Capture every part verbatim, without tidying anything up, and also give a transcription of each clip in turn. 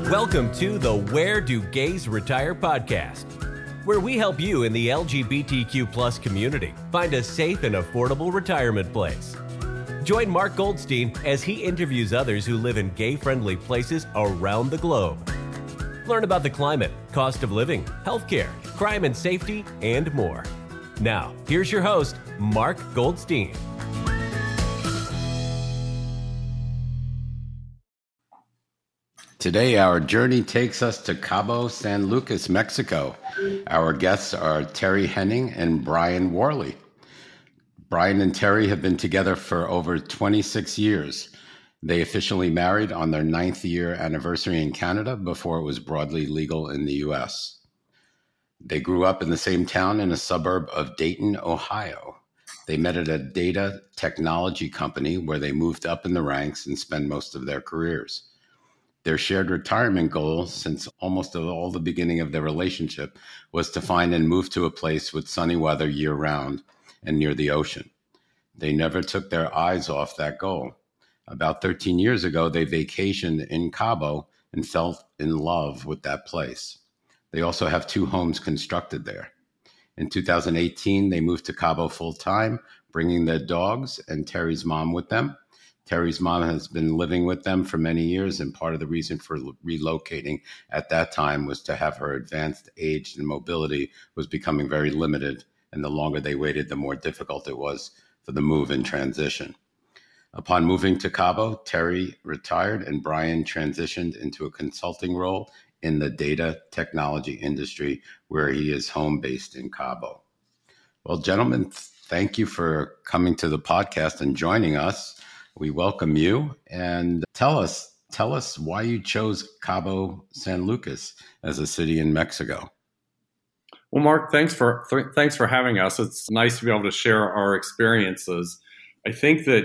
Welcome to the Where Do Gays Retire podcast, where we help you in the L G B T Q plus community find a safe and affordable retirement place. Join Mark Goldstein as he interviews others who live in gay-friendly places around the globe. Learn about the climate, cost of living, healthcare, crime and safety, and more. Now, here's your host, Mark Goldstein. Today, our journey takes us to Cabo San Lucas, Mexico. Our guests are Terry Henning and Brian Worley. Brian and Terry have been together for over twenty-six years. They officially married on their ninth year anniversary in Canada before it was broadly legal in the U S. They grew up in the same town in a suburb of Dayton, Ohio. They met at a data technology company where they moved up in the ranks and spent most of their careers. Their shared retirement goal since almost all the beginning of their relationship was to find and move to a place with sunny weather year-round and near the ocean. They never took their eyes off that goal. About thirteen years ago, they vacationed in Cabo and fell in love with that place. They also have two homes constructed there. In two thousand eighteen, they moved to Cabo full-time, bringing their dogs and Terry's mom with them. Terry's mom has been living with them for many years, and part of the reason for relocating at that time was to have her advanced age and mobility was becoming very limited, and the longer they waited, the more difficult it was for the move and transition. Upon moving to Cabo, Terry retired and Brian transitioned into a consulting role in the data technology industry, where he is home-based in Cabo. Well, gentlemen, thank you for coming to the podcast and joining us. We welcome you, and tell us tell us why you chose Cabo San Lucas as a city in Mexico. Well, Mark, thanks for th- thanks for having us. It's nice to be able to share our experiences. I think that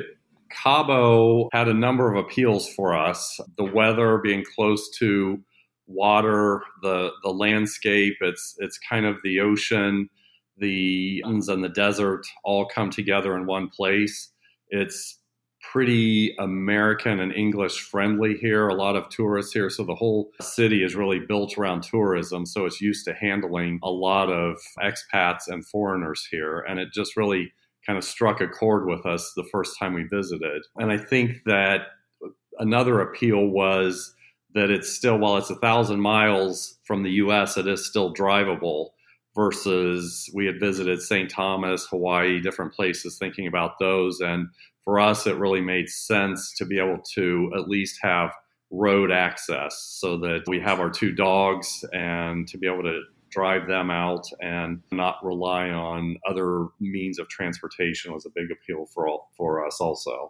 Cabo had a number of appeals for us. The weather, being close to water, the the landscape, it's it's kind of the ocean, the mountains and the desert all come together in one place. It's pretty American and English friendly here. A lot of tourists here. So the whole city is really built around tourism. So it's used to handling a lot of expats and foreigners here. And it just really kind of struck a chord with us the first time we visited. And I think that another appeal was that it's still, while it's a thousand miles from the U S, it is still drivable, versus we had visited Saint Thomas, Hawaii, different places, thinking about those. And for us, it really made sense to be able to at least have road access so that we have our two dogs and to be able to drive them out and not rely on other means of transportation was a big appeal for all, for us also.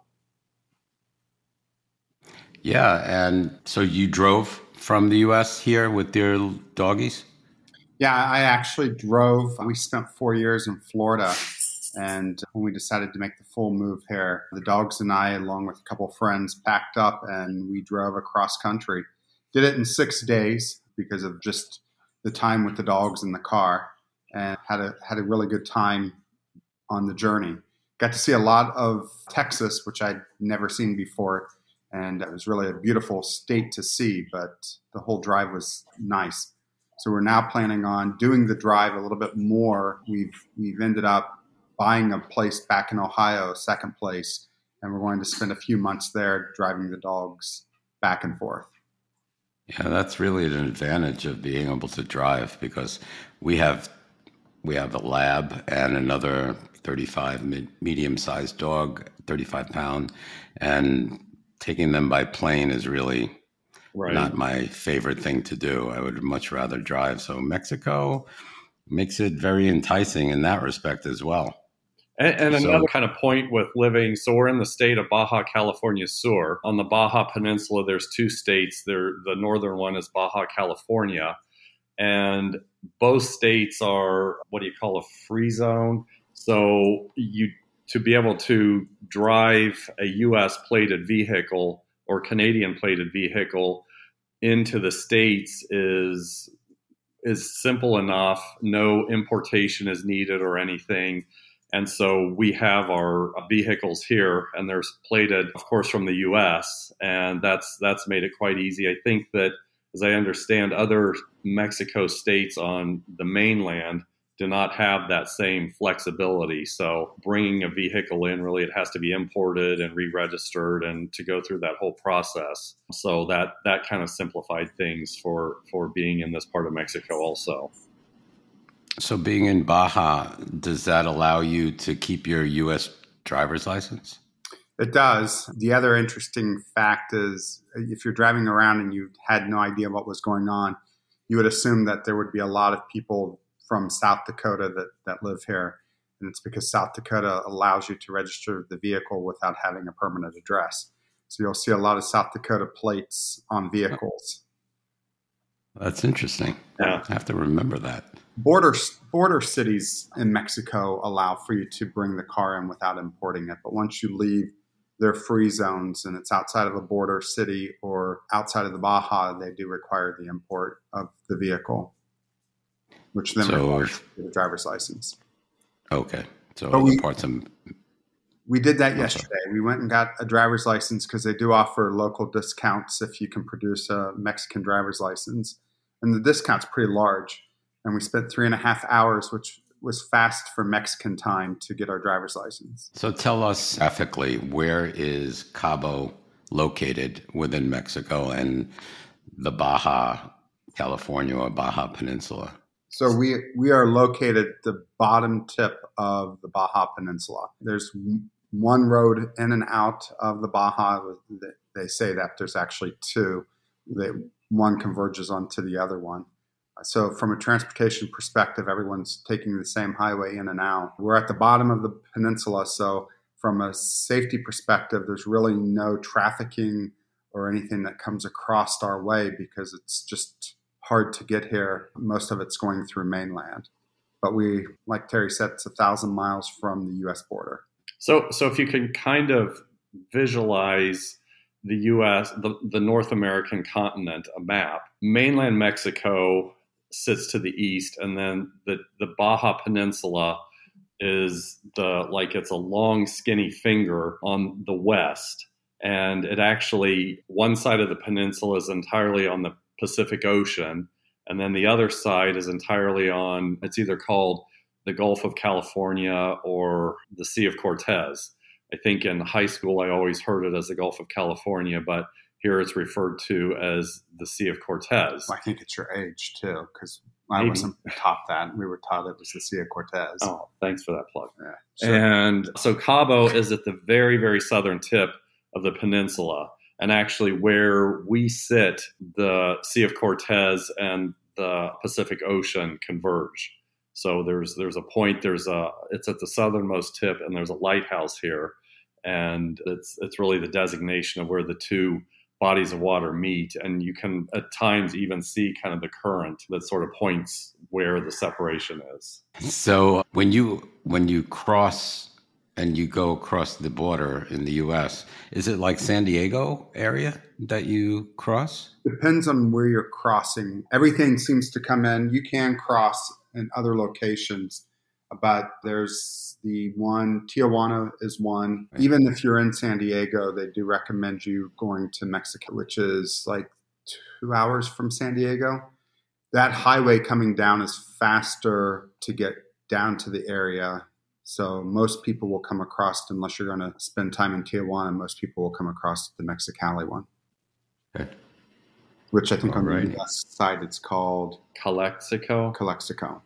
Yeah, and so you drove from the U S here with your doggies? Yeah, I actually drove. We spent four years in Florida. And when we decided to make the full move here, the dogs and I, along with a couple of friends, packed up and we drove across country. Did it in six days because of just the time with the dogs in the car, and had a had a really good time on the journey. Got to see a lot of Texas, which I'd never seen before, and it was really a beautiful state to see, but the whole drive was nice. So we're now planning on doing the drive a little bit more. We've we've ended up buying a place back in Ohio, second place, and we're going to spend a few months there driving the dogs back and forth. Yeah, that's really an advantage of being able to drive, because we have we have a lab and another thirty-five mid, medium-sized dog, thirty-five pound, and taking them by plane is really right. Not my favorite thing to do. I would much rather drive. So Mexico makes it very enticing in that respect as well. And, and so, another kind of point with living, so we're in the state of Baja California Sur. On the Baja Peninsula, there's two states. There, the northern one is Baja California, and both states are what do you call a free zone. So you to be able to drive a U S plated vehicle or Canadian plated vehicle into the states is is simple enough. No importation is needed or anything. And so we have our vehicles here, and they're plated, of course, from the U S, and that's that's made it quite easy. I think that as I understand, other Mexico states on the mainland do not have that same flexibility. So bringing a vehicle in, really, it has to be imported and re-registered and to go through that whole process. So that that kind of simplified things for, for being in this part of Mexico also. So being in Baja, does that allow you to keep your U S driver's license? It does. The other interesting fact is if you're driving around and you had no idea what was going on, you would assume that there would be a lot of people from South Dakota that, that live here. And it's because South Dakota allows you to register the vehicle without having a permanent address. So you'll see a lot of South Dakota plates on vehicles. That's interesting. Yeah. I have to remember that. Border border cities in Mexico allow for you to bring the car in without importing it. But once you leave their free zones and it's outside of a border city or outside of the Baja, they do require the import of the vehicle, which then So requires if- the driver's license. Okay. So But the we- parts of We did that sorry. yesterday. We went and got a driver's license because they do offer local discounts if you can produce a Mexican driver's license. And the discount's pretty large. And we spent three and a half hours, which was fast for Mexican time, to get our driver's license. So tell us graphically, where is Cabo located within Mexico and the Baja California or Baja Peninsula? So we we are located at the bottom tip of the Baja Peninsula. There's one road in and out of the Baja. They say that there's actually two. That one converges onto the other one. So from a transportation perspective, everyone's taking the same highway in and out. We're at the bottom of the peninsula, so from a safety perspective, there's really no trafficking or anything that comes across our way because it's just hard to get here. Most of it's going through mainland. But we, like Terry said, it's a thousand miles from the U S border. So, so if you can kind of visualize the U S, the, the North American continent, a map, mainland Mexico sits to the east, and then the, the Baja Peninsula is the, like it's a long skinny finger on the west. And it actually, one side of the peninsula is entirely on the Pacific Ocean, and then the other side is entirely on, it's either called the Gulf of California or the Sea of Cortez. I think in high school I always heard it as the Gulf of California, but here it's referred to as the Sea of Cortez. I think it's your age too, because I Maybe. wasn't taught that. We were taught it was the Sea of Cortez. Oh, thanks for that plug. Yeah, sure. And so Cabo is at the very, very southern tip of the peninsula. And actually where we sit, the Sea of Cortez and the Pacific Ocean converge. So there's there's a point, there's a it's at the southernmost tip, and there's a lighthouse here. And it's it's really the designation of where the two bodies of water meet. And you can at times even see kind of the current that sort of points where the separation is. So when you when you cross and you go across the border in the U S, is it like San Diego area that you cross? Depends on where you're crossing. Everything seems to come in. You can cross in other locations, but there's the one, Tijuana is one. Right. Even if you're in San Diego, they do recommend you going to Mexico, which is like two hours from San Diego. That highway coming down is faster to get down to the area. So most people will come across, unless you're going to spend time in Tijuana, most people will come across the Mexicali one. Okay. Which I think on Alright. the U S side it's called Calexico. Calexico.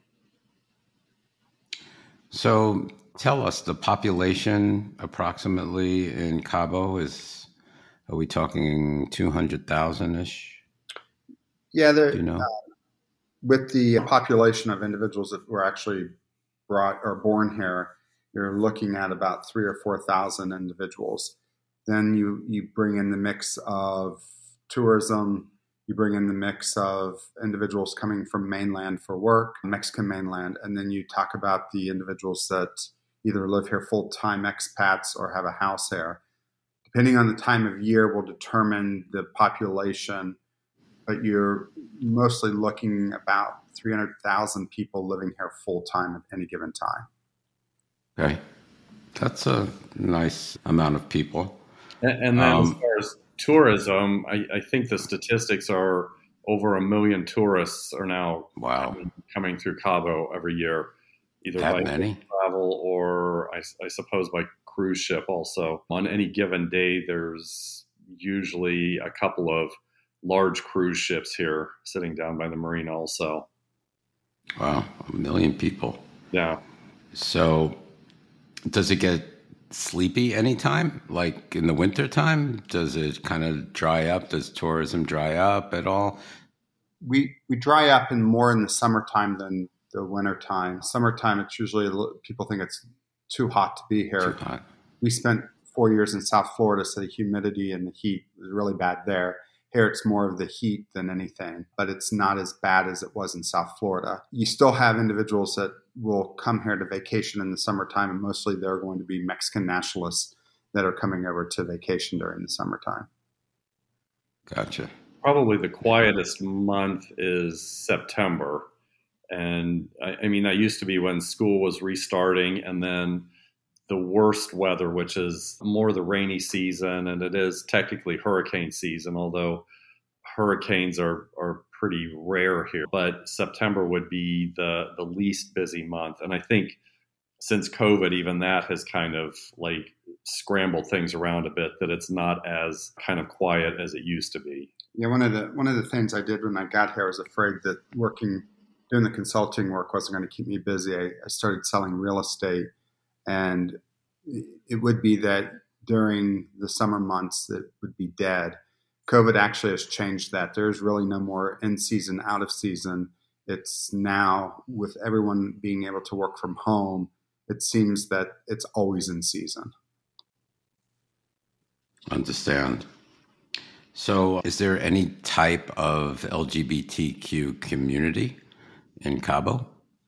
So tell us the population approximately in Cabo is, are we talking two hundred thousand-ish? Yeah, Do there, you know? uh, with the population of individuals that were actually brought or born here, you're looking at about three or four thousand individuals. Then you you bring in the mix of tourism. You bring in the mix of individuals coming from mainland for work, Mexican mainland, and then you talk about the individuals that either live here full-time expats or have a house here. Depending on the time of year will determine the population, but you're mostly looking about three hundred thousand people living here full-time at any given time. Okay. That's a nice amount of people. And, and then Um, as far as tourism, I, I think the statistics are over a million tourists are now Wow. coming, coming through Cabo every year, either That by many? travel or I, I suppose by cruise ship also. On any given day, there's usually a couple of large cruise ships here sitting down by the marina also. Wow, a million people. Yeah. So does it get sleepy anytime? Like in the winter time? Does it kind of dry up? Does tourism dry up at all? We we dry up in more in the summertime than the wintertime. Summertime, it's usually a little- people think it's too hot to be here. Too hot. We spent four years in South Florida, so the humidity and the heat was really bad there. Here, it's more of the heat than anything, but it's not as bad as it was in South Florida. You still have individuals that will come here to vacation in the summertime, and mostly they're going to be Mexican nationalists that are coming over to vacation during the summertime. Gotcha. Probably the quietest month is September. And I, I mean, that used to be when school was restarting, and then the worst weather, which is more the rainy season, and it is technically hurricane season, although hurricanes are, are pretty rare here. But September would be the, the least busy month. And I think since COVID, even that has kind of like scrambled things around a bit, that it's not as kind of quiet as it used to be. Yeah, one of the one of the things I did when I got here, I was afraid that working, doing the consulting work wasn't going to keep me busy. I, I started selling real estate. And it would be that during the summer months that would be dead. COVID actually has changed that. There's really no more in season, out of season. It's now, with everyone being able to work from home, it seems that it's always in season. Understand. So is there any type of L G B T Q community in Cabo?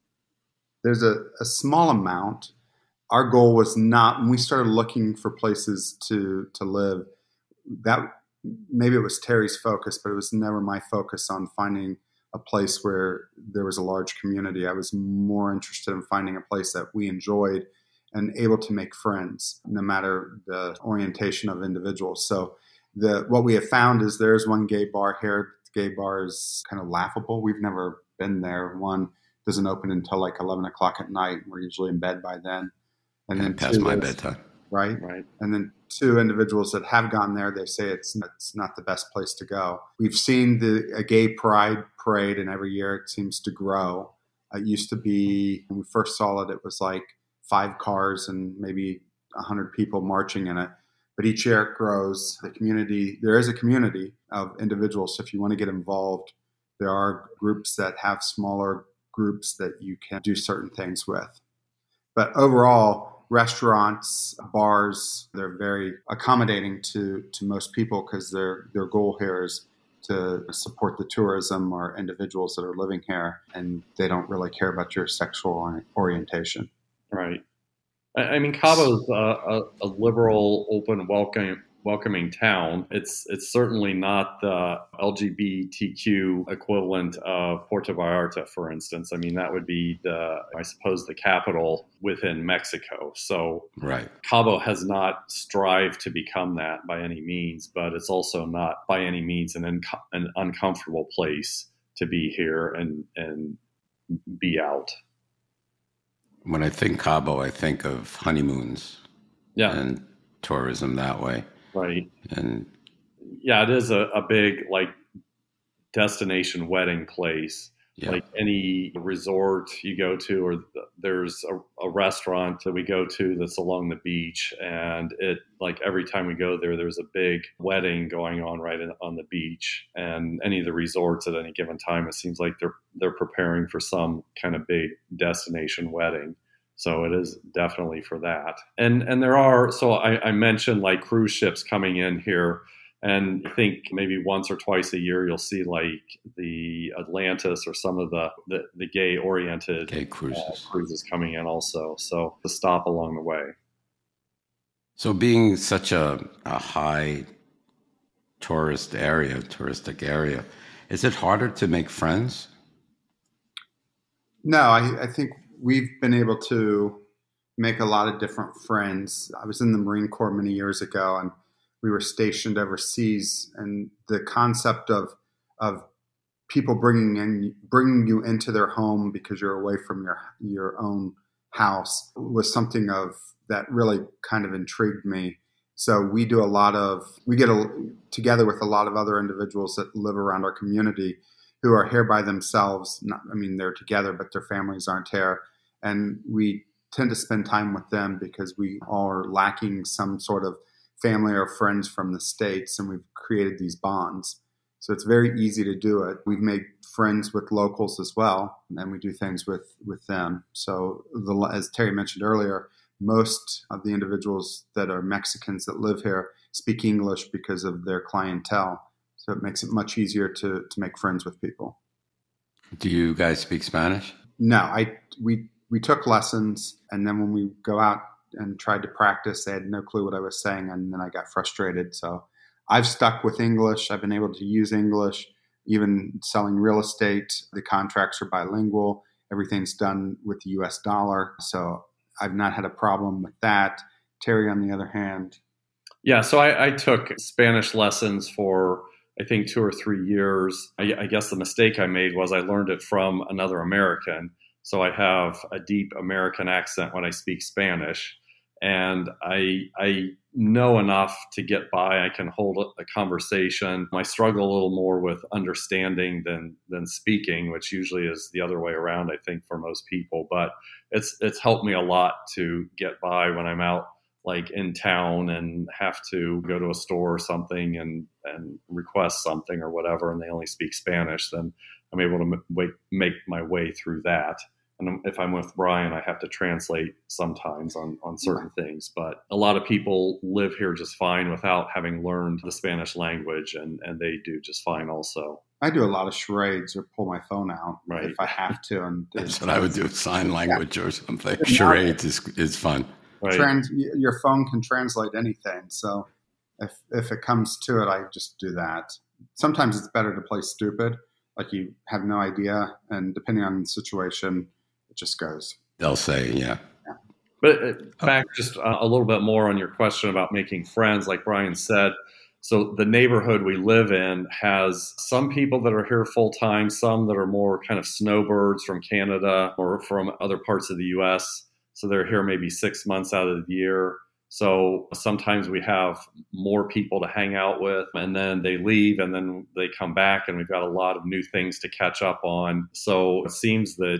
There's a, a small amount. Our goal was not, when we started looking for places to to live, that maybe it was Terry's focus, but it was never my focus on finding a place where there was a large community. I was more interested in finding a place that we enjoyed and able to make friends, no matter the orientation of individuals. So the what we have found is there's one gay bar here. The gay bar is kind of laughable. We've never been there. One doesn't open until like eleven o'clock at night. We're usually in bed by then. And then past two, my bedtime. Right? Right. And then two individuals that have gone there, they say it's, it's not the best place to go. We've seen the a gay pride parade, and every year it seems to grow. It used to be, when we first saw it, it was like five cars and maybe one hundred people marching in it. But each year it grows. The community, there is a community of individuals. So if you want to get involved, there are groups that have smaller groups that you can do certain things with. But overall, restaurants, bars, they're very accommodating to, to most people, because their their goal here is to support the tourism or individuals that are living here, and they don't really care about your sexual orientation. Right. I, I mean, Cabo's a, a, a liberal, open, welcoming, welcoming town. It's it's certainly not the L G B T Q equivalent of Puerto Vallarta, for instance. I mean, that would be the, I suppose, the capital within Mexico. So Right. Cabo has not strived to become that by any means, but it's also not by any means an, unco- an uncomfortable place to be here and, and be out. When I think Cabo, I think of honeymoons Yeah. and tourism that way. Right. And Yeah, it is a, a big like destination wedding place. yeah, Like any resort you go to, or th- there's a, a restaurant that we go to that's along the beach, and it like every time we go there, there's a big wedding going on right in, on the beach. And any of the resorts at any given time, it seems like they're they're preparing for some kind of big destination wedding. So it is definitely for that. And and there are, so I, I mentioned like cruise ships coming in here. And I think maybe once or twice a year, you'll see like the Atlantis or some of the, the, the gay-oriented gay cruises. uh, cruises coming in also. So to stop along the way. So being such a, a high tourist area, touristic area, is it harder to make friends? No, I, I think we've been able to make a lot of different friends. I was in the Marine Corps many years ago, and we were stationed overseas, and the concept of of people bringing in bringing you into their home because you're away from your your own house was something of that really kind of intrigued me. So we do a lot of we get a, together with a lot of other individuals that live around our community who are here by themselves. Not, I mean, they're together, but their families aren't here, and we tend to spend time with them because we are lacking some sort of family or friends from the States, and we've created these bonds. So it's very easy to do it. We've made friends with locals as well, and we do things with, with them. So the, as Terry mentioned earlier, most of the individuals that are Mexicans that live here speak English because of their clientele. So it makes it much easier to, to make friends with people. Do you guys speak Spanish? No, I we we took lessons, and then when we go out and tried to practice, they had no clue what I was saying, and then I got frustrated. So I've stuck with English. I've been able to use English, even selling real estate. The contracts are bilingual. Everything's done with the U S dollar. So I've not had a problem with that. Terry, on the other hand. Yeah, so I, I took Spanish lessons for, I think, two or three years. I, I guess the mistake I made was I learned it from another American. So I have a deep American accent when I speak Spanish. And I I know enough to get by. I can hold a conversation. I struggle a little more with understanding than than speaking, which usually is the other way around, I think, for most people. But it's it's helped me a lot to get by when I'm out, like in town, and have to go to a store or something and, and request something or whatever, and they only speak Spanish. Then I'm able to m- make my way through that. And if I'm with Brian, I have to translate sometimes on, on certain things. But a lot of people live here just fine without having learned the Spanish language, and, and they do just fine also. I do a lot of charades or pull my phone out right. if I have to. And that's what I would do, sign language yeah. or something. Charades is is fun. Right. Trans, your phone can translate anything. So if if it comes to it, I just do that. Sometimes it's better to play stupid, like you have no idea, and depending on the situation, it just goes. They'll say, yeah. yeah. But uh, back just uh, a little bit more on your question about making friends, like Brian said. So the neighborhood we live in has some people that are here full time, some that are more kind of snowbirds from Canada or from other parts of the U S. So they're here maybe six months out of the year. So sometimes we have more people to hang out with, and then they leave, and then they come back, and we've got a lot of new things to catch up on. So it seems that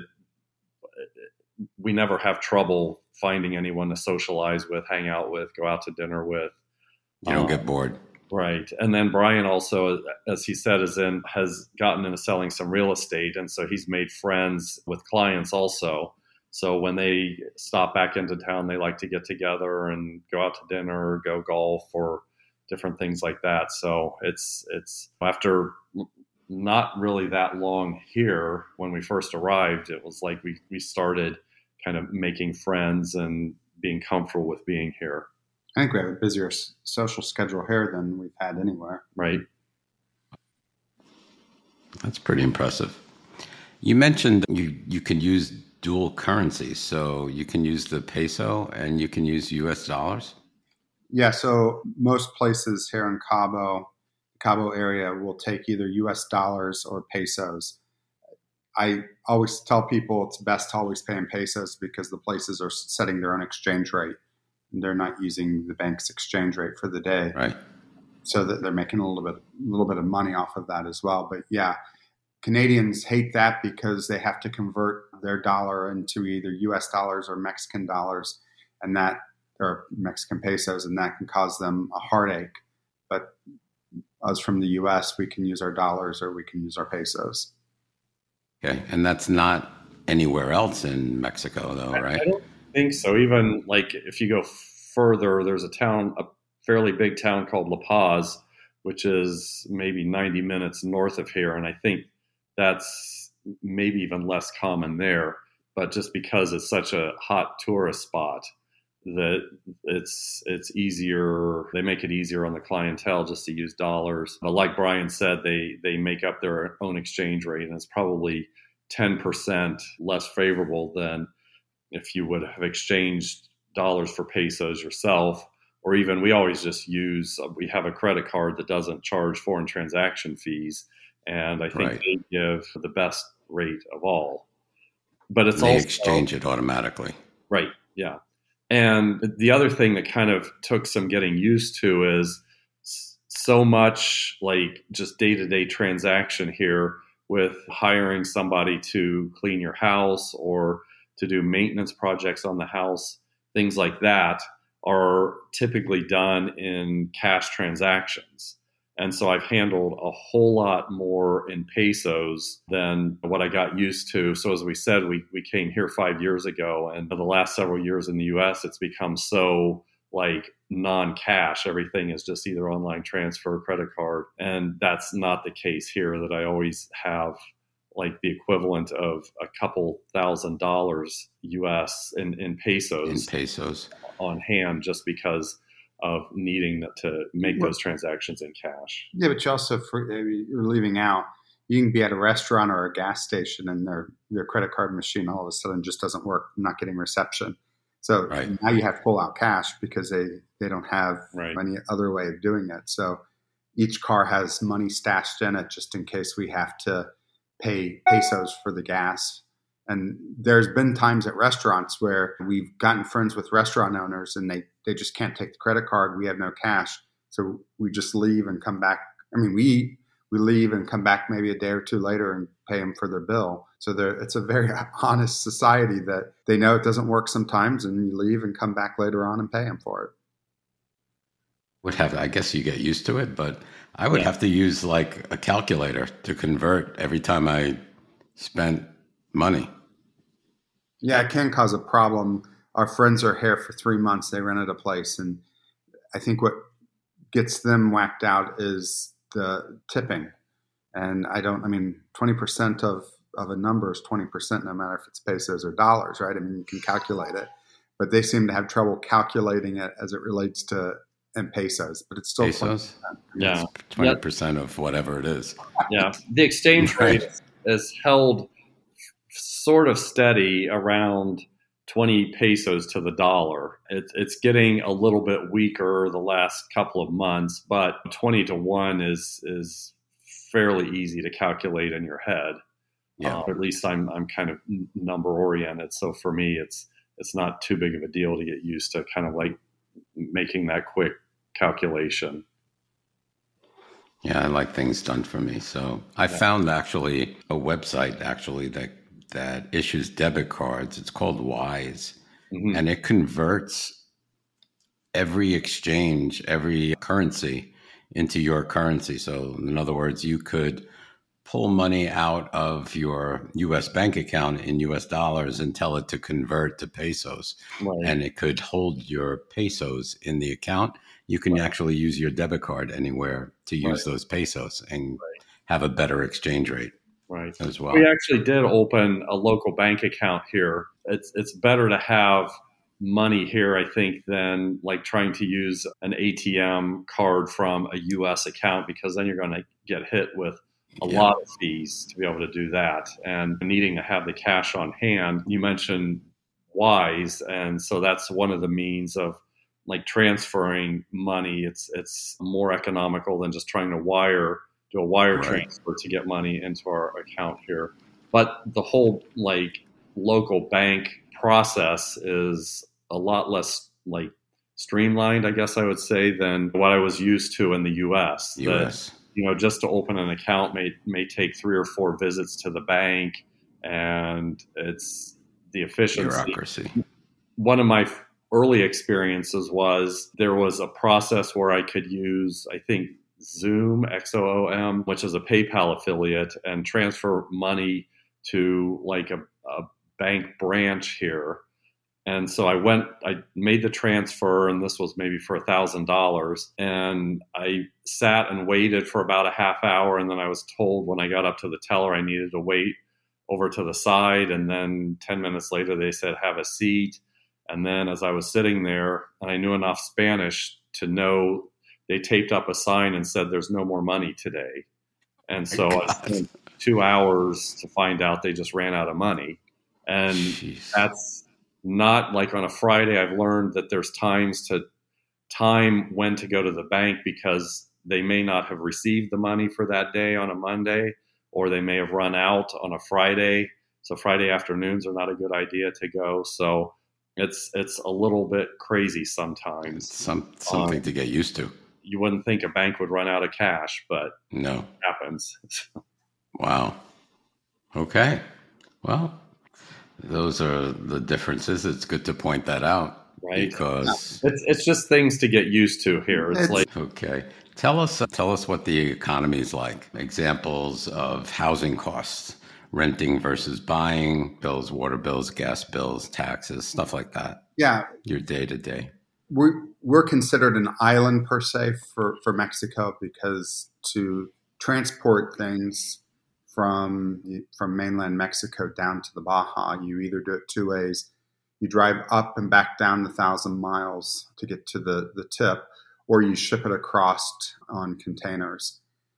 we never have trouble finding anyone to socialize with, hang out with, go out to dinner with. You don't um, get bored. Right. And then Brian also, as he said, is in, has gotten into selling some real estate. And so he's made friends with clients also. So when they stop back into town, they like to get together and go out to dinner, or go golf, or different things like that. So it's, it's after not really that long here, when we first arrived, it was like we, we started kind of making friends and being comfortable with being here. I think we have a busier social schedule here than we've had anywhere. Right. That's pretty impressive. You mentioned you, you can use dual currencies, so you can use the peso and you can use U S dollars? Yeah, so most places here in Cabo, Cabo area will take either U S dollars or pesos. I always tell people it's best to always pay in pesos because the places are setting their own exchange rate. And they're not using the bank's exchange rate for the day. Right. So that they're making a little bit, a little bit of money off of that as well. But yeah, Canadians hate that because they have to convert their dollar into either U S dollars or Mexican dollars, and that, or Mexican pesos, and that can cause them a heartache. But us from the U S, we can use our dollars or we can use our pesos. Okay, and that's not anywhere else in Mexico, though, right? I don't think so. Even like if you go further, there's a town, a fairly big town called La Paz, which is maybe ninety minutes north of here, and I think that's maybe even less common there. But just because it's such a hot tourist spot, that it's it's easier. They make it easier on the clientele just to use dollars. But like Brian said, they they make up their own exchange rate, and it's probably ten percent less favorable than if you would have exchanged dollars for pesos yourself. Or even, we always just use, we have a credit card that doesn't charge foreign transaction fees. And I think Right. they give the best rate of all. But it's And they also exchange it automatically. right, yeah. And the other thing that kind of took some getting used to is so much like just day-to-day transaction here with hiring somebody to clean your house or to do maintenance projects on the house. Things like that are typically done in cash transactions. And so I've handled a whole lot more in pesos than what I got used to. So as we said, we, we came here five years ago, and for the last several years in the U S, it's become so like non-cash. Everything is just either online transfer, credit card. And that's not the case here, that I always have like the equivalent of a couple thousand dollars U S in, in pesos, in pesos on hand, just because of needing to make those transactions in cash. Yeah, but you also, for, you're leaving out, you can be at a restaurant or a gas station and their their credit card machine all of a sudden just doesn't work, not getting reception. So Right. now you have to pull out cash because they, they don't have Right. any other way of doing it. So each car has money stashed in it just in case we have to pay pesos for the gas. And there's been times at restaurants where we've gotten friends with restaurant owners and they, they just can't take the credit card. We have no cash. So we just leave and come back. I mean, we eat, we leave and come back maybe a day or two later and pay them for their bill. So it's a very honest society that they know it doesn't work sometimes, and you leave and come back later on and pay them for it. Would have, I guess you get used to it, but I would Yeah. have to use like a calculator to convert every time I spent money. Yeah, it can cause a problem. Our friends are here for three months. They rented a place, and I think what gets them whacked out is the tipping. And I don't, I mean, twenty percent of, of a number is twenty percent, no matter if it's pesos or dollars, right? I mean, you can calculate it, but they seem to have trouble calculating it as it relates to in pesos, but it's still Pesos? Yeah. twenty percent of whatever it is. Yeah. The exchange Right. rate is held sort of steady around twenty pesos to the dollar. It, it's getting a little bit weaker the last couple of months, but twenty to one is is fairly easy to calculate in your head. Yeah. Uh, at least I'm I'm kind of number oriented, so for me it's it's not too big of a deal to get used to kind of like making that quick calculation. Yeah, I like things done for me. So I Yeah. found actually a website actually that that issues debit cards. It's called Wise, Mhm. and it converts every exchange, every currency into your currency. So in other words, you could pull money out of your U S bank account in U S dollars and tell it to convert to pesos, Right. and it could hold your pesos in the account. You can Right. actually use your debit card anywhere to use those pesos and have a better exchange rate Right. as well. We actually did open a local bank account here. It's it's better to have money here, I think, than like trying to use an A T M card from a U S account, because then you're going to get hit with a Yeah. lot of fees to be able to do that, and needing to have the cash on hand. You mentioned Wise, and so that's one of the means of like transferring money. It's it's more economical than just trying to wire do a wire Right. transfer to get money into our account here. But the whole like local bank process is a lot less like streamlined, I guess I would say, than what I was used to in the U S. U S. That, you know, just to open an account may may take three or four visits to the bank, and it's the efficiency. Bureaucracy. One of my early experiences was there was a process where I could use, I think, Xoom, X O O M, which is a PayPal affiliate, and transfer money to like a, a bank branch here. And so I went, I made the transfer, and this was maybe for a thousand dollars. And I sat and waited for about a half hour. And then I was told when I got up to the teller, I needed to wait over to the side. And then ten minutes later, they said, have a seat. And then as I was sitting there, and I knew enough Spanish to know, they taped up a sign and said, there's no more money today. And so I spent two hours to find out they just ran out of money. And Jeez. that's not like on a Friday. I've learned that there's times to time when to go to the bank, because they may not have received the money for that day on a Monday, or they may have run out on a Friday. So Friday afternoons are not a good idea to go. So it's it's a little bit crazy sometimes. It's some something um, to get used to. You wouldn't think a bank would run out of cash, but no, it happens. Wow. Okay. Well, those are the differences. It's good to point that out, right? Because it's it's just things to get used to here. It's, it's like okay. Tell us tell us what the economy is like. Examples of housing costs, renting versus buying, bills, water bills, gas bills, taxes, stuff like that. Yeah. Your day to day. We're, we're considered an island per se for, for Mexico, because to transport things from from mainland Mexico down to the Baja, you either do it two ways. You drive up and back down the thousand miles to get to the, the tip, or you ship it across on containers.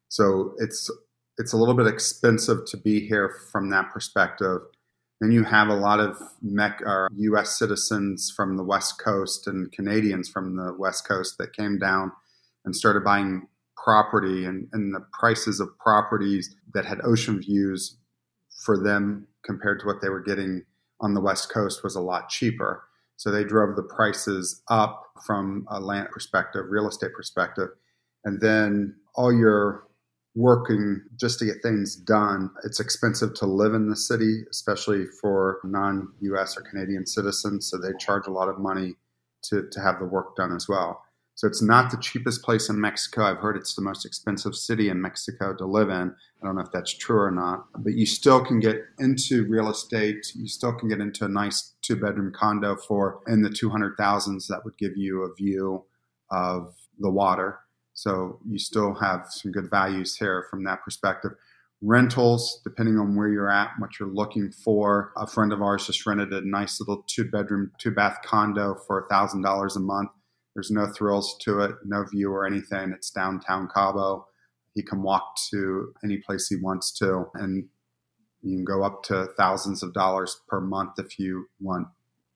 So it's it's a little bit expensive to be here from that perspective. Then you have a lot of Mec- or U S citizens from the West Coast and Canadians from the West Coast that came down and started buying property, and, and the prices of properties that had ocean views for them compared to what they were getting on the West Coast was a lot cheaper. So they drove the prices up from a land perspective, real estate perspective. And then all your working just to get things done, it's expensive to live in the city, especially for non-U S or Canadian citizens. So they charge a lot of money to, to have the work done as well. So it's not the cheapest place in Mexico. I've heard it's the most expensive city in Mexico to live in. I don't know if that's true or not, but you still can get into real estate. You still can get into a nice two-bedroom condo for in the two hundred thousands that would give you a view of the water. So you still have some good values here from that perspective. Rentals, depending on where you're at, what you're looking for. A friend of ours just rented a nice little two-bedroom, two-bath condo for one thousand dollars a month. There's no thrills to it, no view or anything. It's downtown Cabo. He can walk to any place he wants to, and you can go up to thousands of dollars per month if you want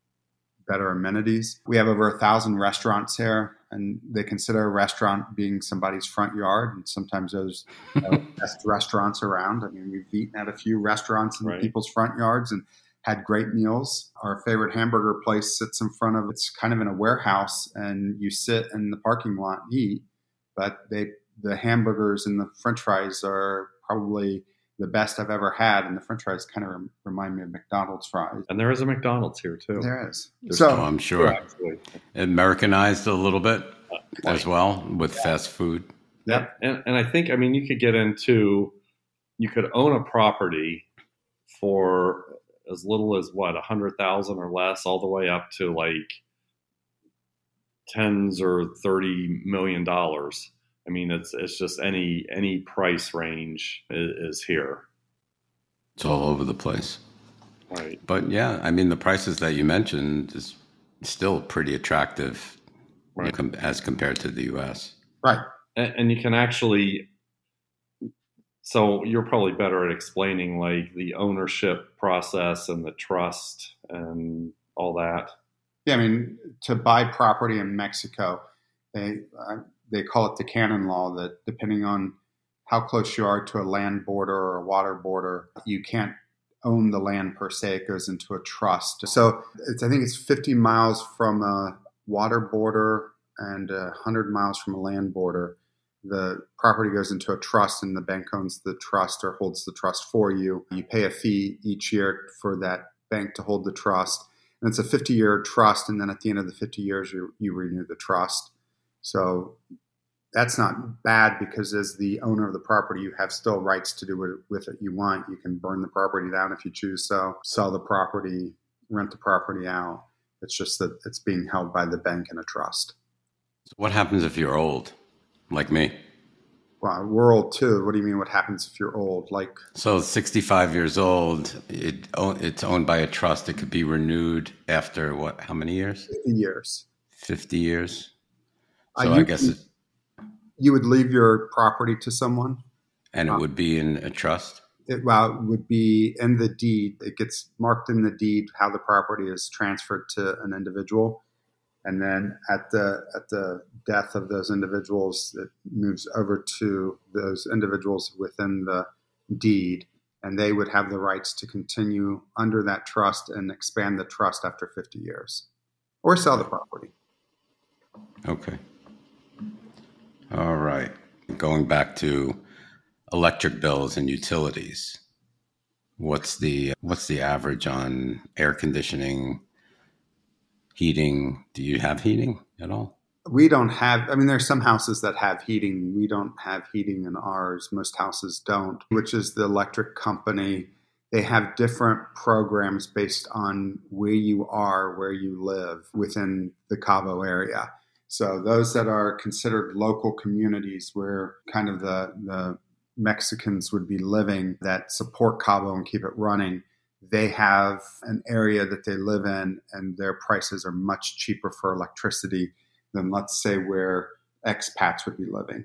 better amenities. We have over a thousand restaurants here, and they consider a restaurant being somebody's front yard, and sometimes those are the best restaurants around. I mean, we've eaten at a few restaurants in right. people's front yards and had great meals. Our favorite hamburger place sits in front of, it's kind of in a warehouse, and you sit in the parking lot and eat, but they the hamburgers and the french fries are probably the best I've ever had, and the french fries kind of rem- remind me of McDonald's fries. And there is a McDonald's here too. There is. There's so no, I'm sure. Yeah, Americanized a little bit uh, as well with yeah. fast food. Yeah, and, and I think, I mean, you could get into, you could own a property for as little as what, a hundred thousand or less, all the way up to like tens or thirty million dollars. I mean, it's it's just any any price range is, is here. It's all over the place, right? But yeah, I mean, the prices that you mentioned is still pretty attractive, right, as compared to the U S. Right, and, and you can actually. So you're probably better at explaining like the ownership process and the trust and all that. Yeah, I mean, to buy property in Mexico, they uh, they call it the canon law, that depending on how close you are to a land border or a water border, you can't own the land per se. It goes into a trust. So it's, I think it's fifty miles from a water border and one hundred miles from a land border. The property goes into a trust, and the bank owns the trust or holds the trust for you. You pay a fee each year for that bank to hold the trust. And it's a fifty-year trust, and then at the end of the fifty years, you, you renew the trust. So that's not bad, because as the owner of the property, you have still rights to do with it you want. You can burn the property down if you choose so, sell the property, rent the property out. It's just that it's being held by the bank in a trust. What happens if you're old? Like me. Well, we're old too. What do you mean? What happens if you're old? Like, so sixty-five years old. It it's owned by a trust. It could be renewed after what? How many years? Fifty years. Fifty years. So uh, I guess it, you would leave your property to someone, and it um, would be in a trust. It, well, it would be in the deed. It gets marked in the deed how the property is transferred to an individual. And then at the at the death of those individuals, it moves over to those individuals within the deed, and they would have the rights to continue under that trust and expand the trust after fifty years, or sell the property. Okay. All right. Going back to electric bills and utilities, what's the what's the average on air conditioning, heating? Do you have heating at all? We don't have, I mean, there's some houses that have heating. We don't have heating in ours. Most houses don't, which is the electric company. They have different programs based on where you are, where you live within the Cabo area. So those that are considered local communities where kind of the, the Mexicans would be living that support Cabo and keep it running, they have an area that they live in, and their prices are much cheaper for electricity than, let's say, where expats would be living.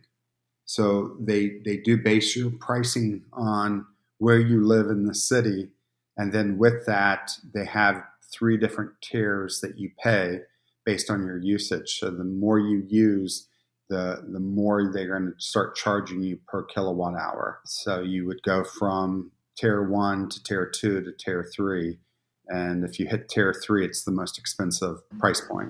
So they they do base your pricing on where you live in the city, and then with that, they have three different tiers that you pay based on your usage. So the more you use, the the more they're going to start charging you per kilowatt hour. So you would go from tier one to tier two to tier three. And if you hit tier three, it's the most expensive price point.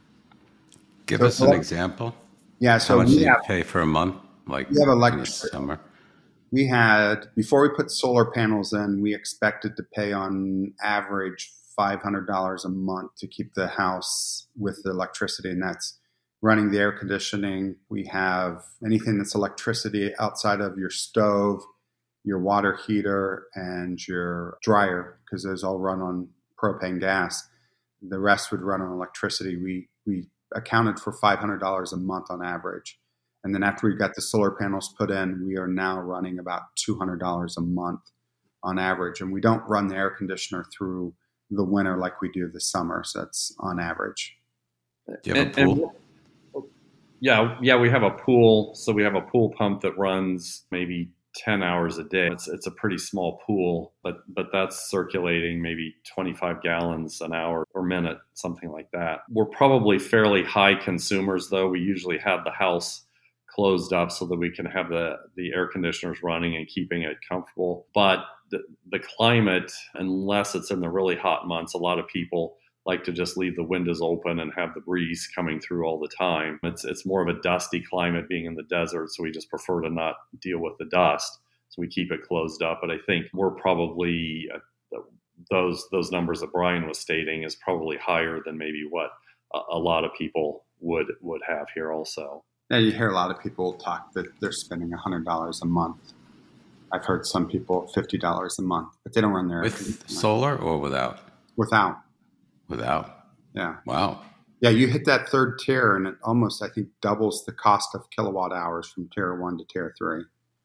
Give so, us an example. Yeah. So how much we do you have, pay for a month? Like we have in electric, the summer? We had, before we put solar panels in, we expected to pay on average five hundred dollars a month to keep the house with the electricity. And that's running the air conditioning. We have anything that's electricity outside of your stove, your water heater, and your dryer, because those all run on propane gas. The rest would run on electricity. We we accounted for five hundred dollars a month on average. And then after we got the solar panels put in, we are now running about two hundred dollars a month on average. And we don't run the air conditioner through the winter like we do the summer. So that's on average. Do you have and, a pool? And, yeah, yeah, we have a pool. So we have a pool pump that runs maybe ten hours a day. It's it's a pretty small pool, but but that's circulating maybe twenty-five gallons an hour or minute, something like that. We're probably fairly high consumers, though. We usually have the house closed up so that we can have the, the air conditioners running and keeping it comfortable. But the, the climate, unless it's in the really hot months, a lot of people like to just leave the windows open and have the breeze coming through all the time. It's it's more of a dusty climate being in the desert, so we just prefer to not deal with the dust. So we keep it closed up. But I think we're probably, uh, those those numbers that Brian was stating is probably higher than maybe what a, a lot of people would would have here also. Yeah, you hear a lot of people talk that they're spending one hundred dollars a month. I've heard some people fifty dollars a month, but they don't run their With solar or without? Without. Without. Yeah. Wow. Yeah, you hit that third tier, and it almost, I think, doubles the cost of kilowatt hours from tier one to tier three.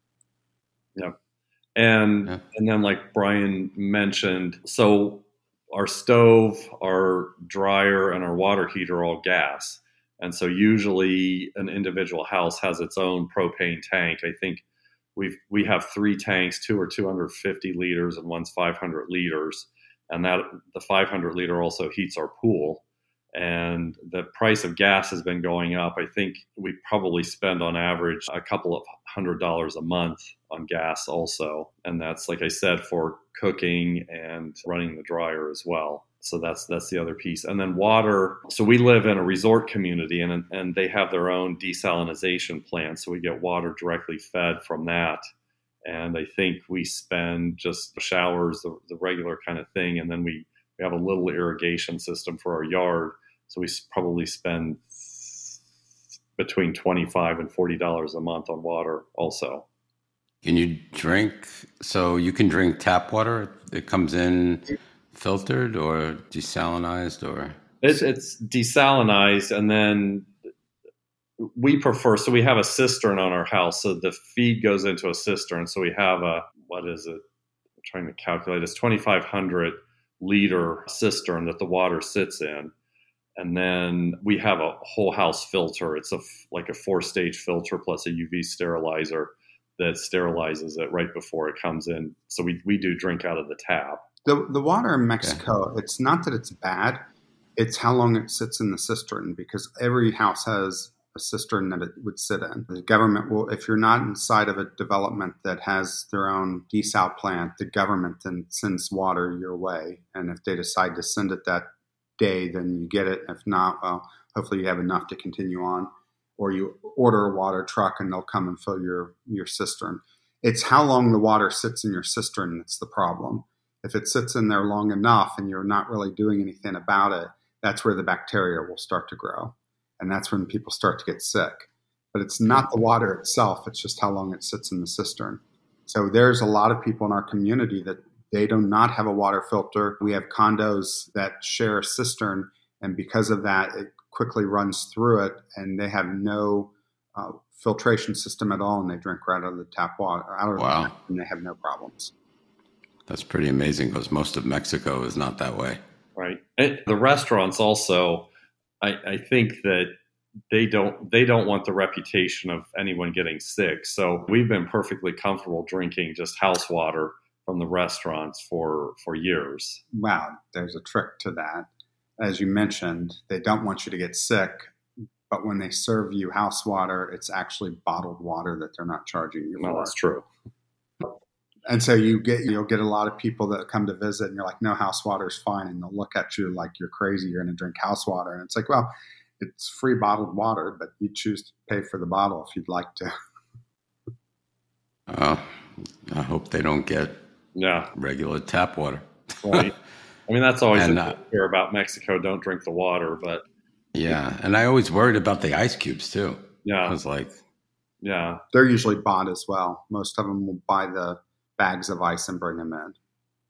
Yep. And yeah. and then, like Brian mentioned, so our stove, our dryer, and our water heater are all gas. And so usually an individual house has its own propane tank. I think we've we have three tanks. Two are two hundred fifty liters and one's five hundred liters. And that the five hundred liter also heats our pool. And the price of gas has been going up. I think we probably spend on average a couple of hundred dollars a month on gas also. And that's, like I said, for cooking and running the dryer as well. So that's that's the other piece. And then water. So we live in a resort community, and and they have their own desalination plant. So we get water directly fed from that. And I think we spend just showers, the, the regular kind of thing. And then we, we have a little irrigation system for our yard. So we probably spend between twenty-five dollars and forty dollars a month on water also. Can you drink? So you can drink tap water? It comes in filtered or desalinized, or it's, it's desalinized, and then we prefer, so we have a cistern on our house, so the feed goes into a cistern. So we have a, what is it, I'm trying to calculate, it's twenty-five hundred liter cistern that the water sits in, and then we have a whole house filter. It's a like a four stage filter plus a U V sterilizer that sterilizes it right before it comes in. So we, we do drink out of the tap. The the water in Mexico, okay. It's not that it's bad. It's how long it sits in the cistern, because every house has a cistern that it would sit in. The government will, if you're not inside of a development that has their own desal plant, the government then sends water your way. And if they decide to send it that day, then you get it. If not, well, hopefully you have enough to continue on. Or you order a water truck and they'll come and fill your, your cistern. It's how long the water sits in your cistern that's the problem. If it sits in there long enough and you're not really doing anything about it, that's where the bacteria will start to grow. And that's when people start to get sick. But it's not the water itself, it's just how long it sits in the cistern. So there's a lot of people in our community that they do not have a water filter. We have condos that share a cistern, and because of that, it quickly runs through it, and they have no uh, filtration system at all, and they drink right out of the tap water, out of Wow. the tap, and they have no problems. That's pretty amazing, because most of Mexico is not that way. Right. And the restaurants also, I, I think that they don't they don't want the reputation of anyone getting sick. So we've been perfectly comfortable drinking just house water from the restaurants for, for years. Wow, there's a trick to that. As you mentioned, they don't want you to get sick, but when they serve you house water, it's actually bottled water that they're not charging you No, for. that's true. And so you get, you'll get a lot of people that come to visit and you're like, no, house water is fine. And they'll look at you like you're crazy. You're going to drink house water. And it's like, well, it's free bottled water, but you choose to pay for the bottle if you'd like to. Uh, I hope they don't get Yeah. regular tap water. Right. I mean, that's always And, a uh, good fear about Mexico. Don't drink the water, but Yeah. And I always worried about the ice cubes too. I yeah, was like, yeah. They're usually bought as well. Most of them will buy the bags of ice and bring them in.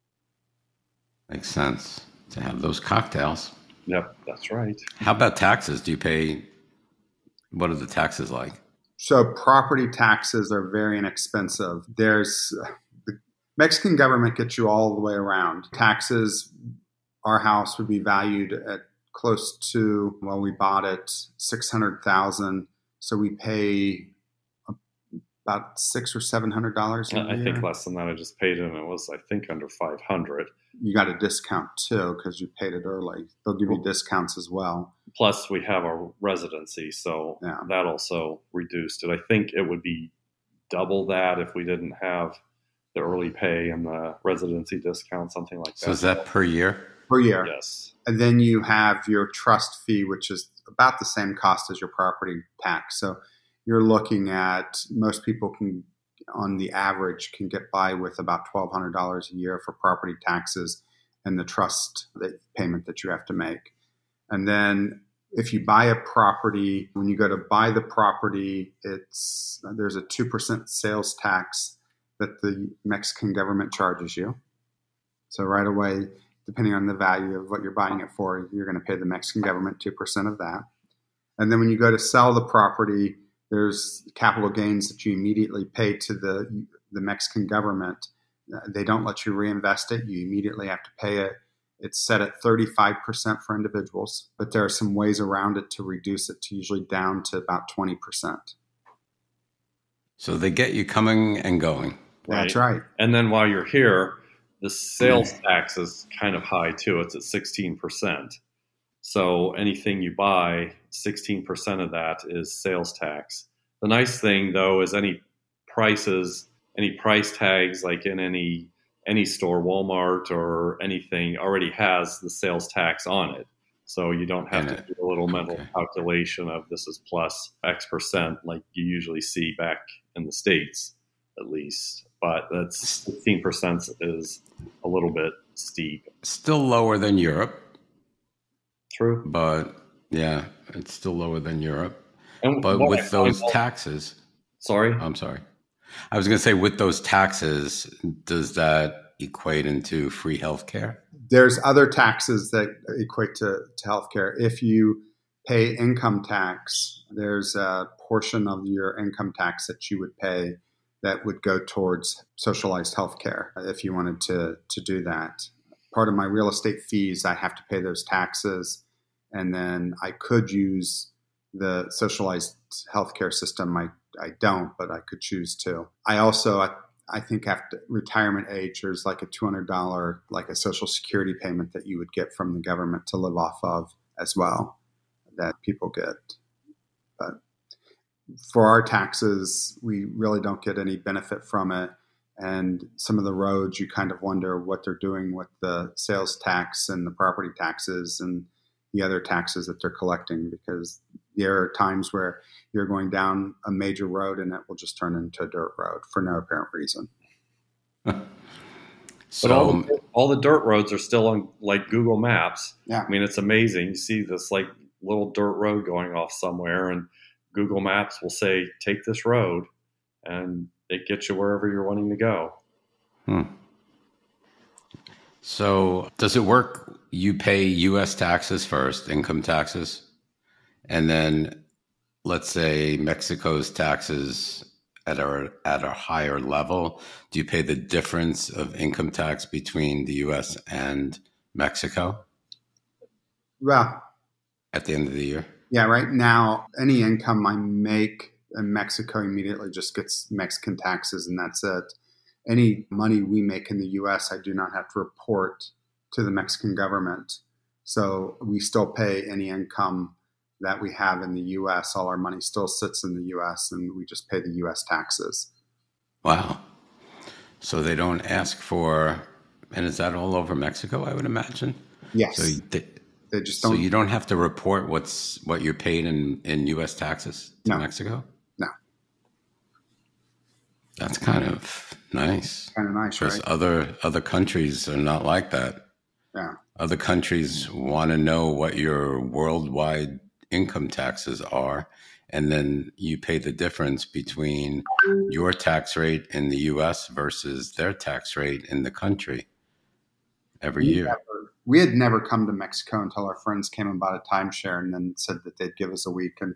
makes sense to have those cocktails. Yep, that's right. How about taxes? Do you pay, what are the taxes like? So property taxes are very inexpensive. There's the Mexican government gets you all the way around. Taxes, our house would be valued at close to, well, we bought it six hundred thousand dollars. So we pay about six or seven hundred dollars a I year. think less than that. I just paid it, and it was, I think, under five hundred. You got a discount too because you paid it early. They'll give you discounts as well. Plus, we have a residency, so Yeah. that also reduced it. I think it would be double that if we didn't have the early pay and the residency discount, something like that. So is that per year? Per year. Yes. And then you have your trust fee, which is about the same cost as your property tax. So you're looking at, most people can, on the average, can get by with about twelve hundred dollars a year for property taxes and the trust that, payment that you have to make. And then if you buy a property, when you go to buy the property, it's there's a two percent sales tax that the Mexican government charges you. So right away, depending on the value of what you're buying it for, you're going to pay the Mexican government two percent of that. And then when you go to sell the property, there's capital gains that you immediately pay to the the Mexican government. They don't let you reinvest it. You immediately have to pay it. It's set at thirty-five percent for individuals, but there are some ways around it to reduce it to usually down to about twenty percent. So So they get you coming and going. That's right. And then while you're here, the sales tax is kind of high too. It's at sixteen percent. So anything you buy, sixteen percent of that is sales tax. The nice thing, though, is any prices, any price tags, like in any any store, Walmart or anything, already has the sales tax on it. So you don't have And to it- do a little mental okay. calculation of this is plus X percent like you usually see back in the States, at least. But that's sixteen percent is a little bit steep. Still lower than Europe, True. but yeah, it's still lower than Europe. And But what I with find those al- taxes, sorry. I'm sorry. I was going to say, with those taxes, does that equate into free health care? There's other taxes that equate to, to healthcare. If you pay income tax, there's a portion of your income tax that you would pay that would go towards socialized healthcare if you wanted to, to do that. Part of my real estate fees, I have to pay those taxes, and then I could use the socialized healthcare system. I, I don't, but I could choose to. I also, I, I think after retirement age, there's like a two hundred dollars, like a Social Security payment that you would get from the government to live off of as well, that people get. But for our taxes, we really don't get any benefit from it. And some of the roads, you kind of wonder what they're doing with the sales tax and the property taxes and the other taxes that they're collecting, because there are times where you're going down a major road and it will just turn into a dirt road for no apparent reason. So but all the, all the dirt roads are still on like Google Maps. Yeah. I mean, it's amazing. You see this like little dirt road going off somewhere, and Google Maps will say, take this road, and it gets you wherever you're wanting to go. Hmm. So does it work? You pay U S taxes first, income taxes, and then let's say Mexico's taxes at a, at a higher level. Do you pay the difference of income tax between the U S and Mexico? Well, at the end of the year? Yeah, right now, any income I make in Mexico immediately just gets Mexican taxes, and that's it. Any money we make in the U S, I do not have to report to the Mexican government. So we still pay any income that we have in the U S. All our money still sits in the U S, and we just pay the U S taxes. Wow. So they don't ask for, and is that all over Mexico, I would imagine? Yes. So they, they just don't. So you don't have to report what's what you're paid in, in U S taxes to No. Mexico? No. That's kind of nice. Kind of nice, because right? other other countries are not like that. Yeah. Other countries want to know what your worldwide income taxes are, and then you pay the difference between your tax rate in the U S versus their tax rate in the country every we year. Never, we had never come to Mexico until our friends came and bought a timeshare and then said that they'd give us a week. And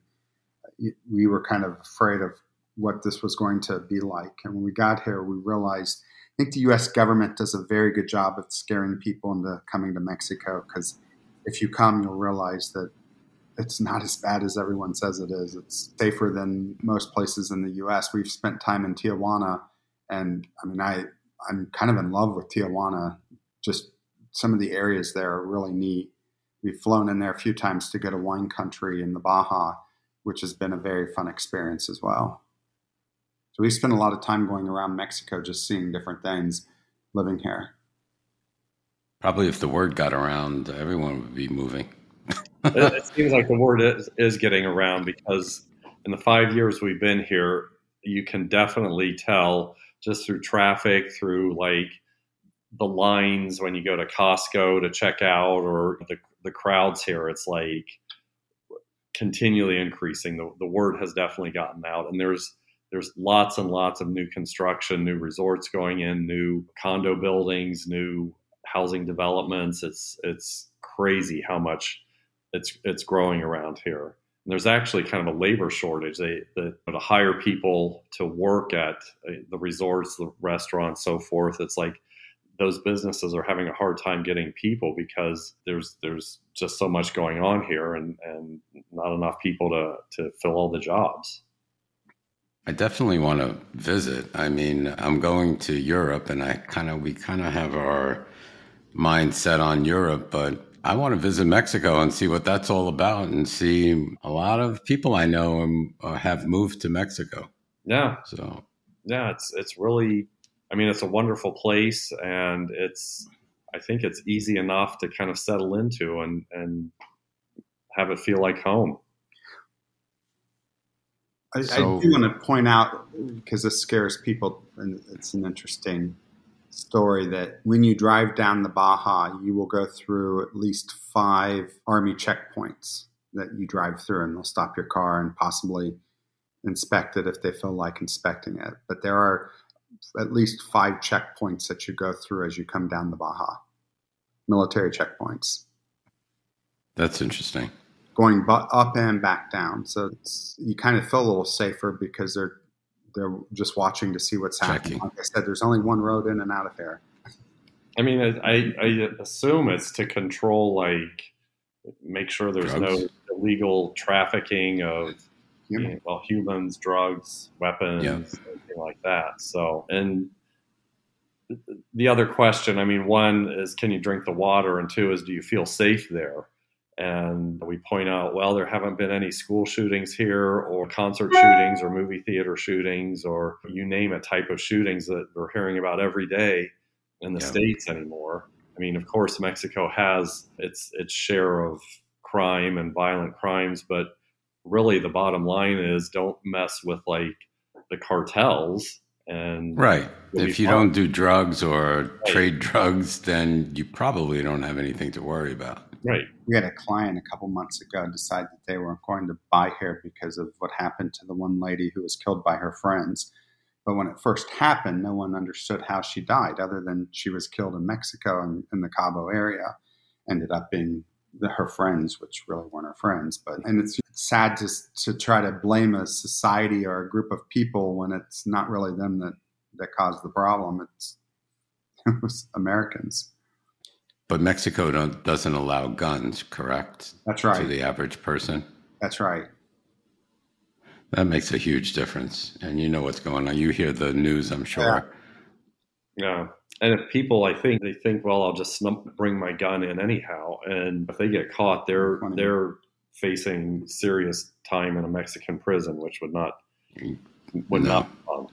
we were kind of afraid of what this was going to be like. And when we got here, we realized, I think the U S government does a very good job of scaring people into coming to Mexico, because if you come, you'll realize that it's not as bad as everyone says it is. It's safer than most places in the U S. We've spent time in Tijuana, and I mean, I, I'm kind of in love with Tijuana. Just some of the areas there are really neat. We've flown in there a few times to go to wine country in the Baja, which has been a very fun experience as well. So we spend a lot of time going around Mexico, just seeing different things, living here. Probably if the word got around, everyone would be moving. it, it seems like the word is, is getting around, because in the five years we've been here, you can definitely tell just through traffic, through like the lines when you go to Costco to check out, or the, the crowds here. It's like continually increasing. The, the word has definitely gotten out, and there's There's lots and lots of new construction, new resorts going in, new condo buildings, new housing developments. It's it's crazy how much it's it's growing around here. And there's actually kind of a labor shortage. They, they to hire people to work at the resorts, the restaurants, so forth. It's like those businesses are having a hard time getting people, because there's there's just so much going on here, and, and not enough people to to fill all the jobs. I definitely want to visit. I mean, I'm going to Europe, and I kind of we kind of have our mind set on Europe, but I want to visit Mexico and see what that's all about, and see a lot of people I know um, have moved to Mexico. Yeah. So yeah, it's it's really, I mean, it's a wonderful place, and it's I think it's easy enough to kind of settle into and and have it feel like home. I, So- I do want to point out, because this scares people, and it's an interesting story, that when you drive down the Baja, you will go through at least five Army checkpoints that you drive through, and they'll stop your car and possibly inspect it if they feel like inspecting it. But there are at least five checkpoints that you go through as you come down the Baja, military checkpoints. that's interesting. Going bu- up and back down. So it's, you kind of feel a little safer, because they're they're just watching to see what's happening. Checking. Like I said, there's only one road in and out of here. I mean, I, I assume it's to control, like, make sure there's Drugs. no illegal trafficking of Human. you know, well, humans, drugs, weapons, Yeah. anything like that. So, and the other question, I mean, one is, can you drink the water? And two is, do you feel safe there? And we point out, well, there haven't been any school shootings here or concert shootings or movie theater shootings or you name it, type of shootings that we're hearing about every day in the yeah. States anymore. I mean, of course, Mexico has its its share of crime and violent crimes, but really the bottom line is don't mess with like the cartels. And right. If you don't do drugs or right. trade drugs, then you probably don't have anything to worry about. Right. We had a client a couple months ago decide that they weren't going to buy hair because of what happened to the one lady who was killed by her friends. But when it first happened, no one understood how she died, other than she was killed in Mexico and in the Cabo area. Ended up being the, her friends, which really weren't her friends. But and it's sad to to try to blame a society or a group of people when it's not really them that, that caused the problem. It's it was Americans. But Mexico don't, doesn't allow guns, correct? That's right. To the average person? That's right. That makes a huge difference. And you know what's going on. You hear the news, I'm sure. Yeah. yeah. And if people, I think, they think, well, I'll just snump, bring my gun in anyhow. And if they get caught, they're they're facing serious time in a Mexican prison, which would not would no. not be fun.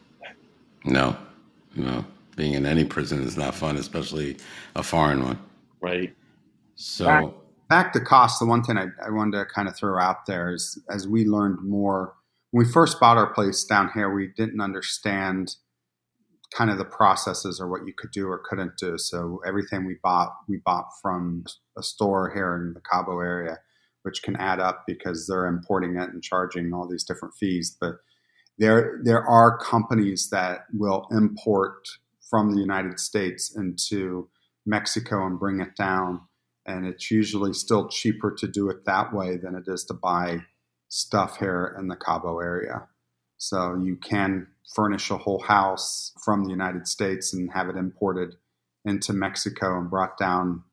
No, no. Being in any prison is not fun, especially a foreign one. Right. So back, back to cost, the one thing I, I wanted to kind of throw out there is as we learned more, when we first bought our place down here, we didn't understand kind of the processes or what you could do or couldn't do. So everything we bought, we bought from a store here in the Cabo area, which can add up because they're importing it and charging all these different fees. But there, there are companies that will import from the United States into Mexico and bring it down. And it's usually still cheaper to do it that way than it is to buy stuff here in the Cabo area. So you can furnish a whole house from the United States and have it imported into Mexico and brought down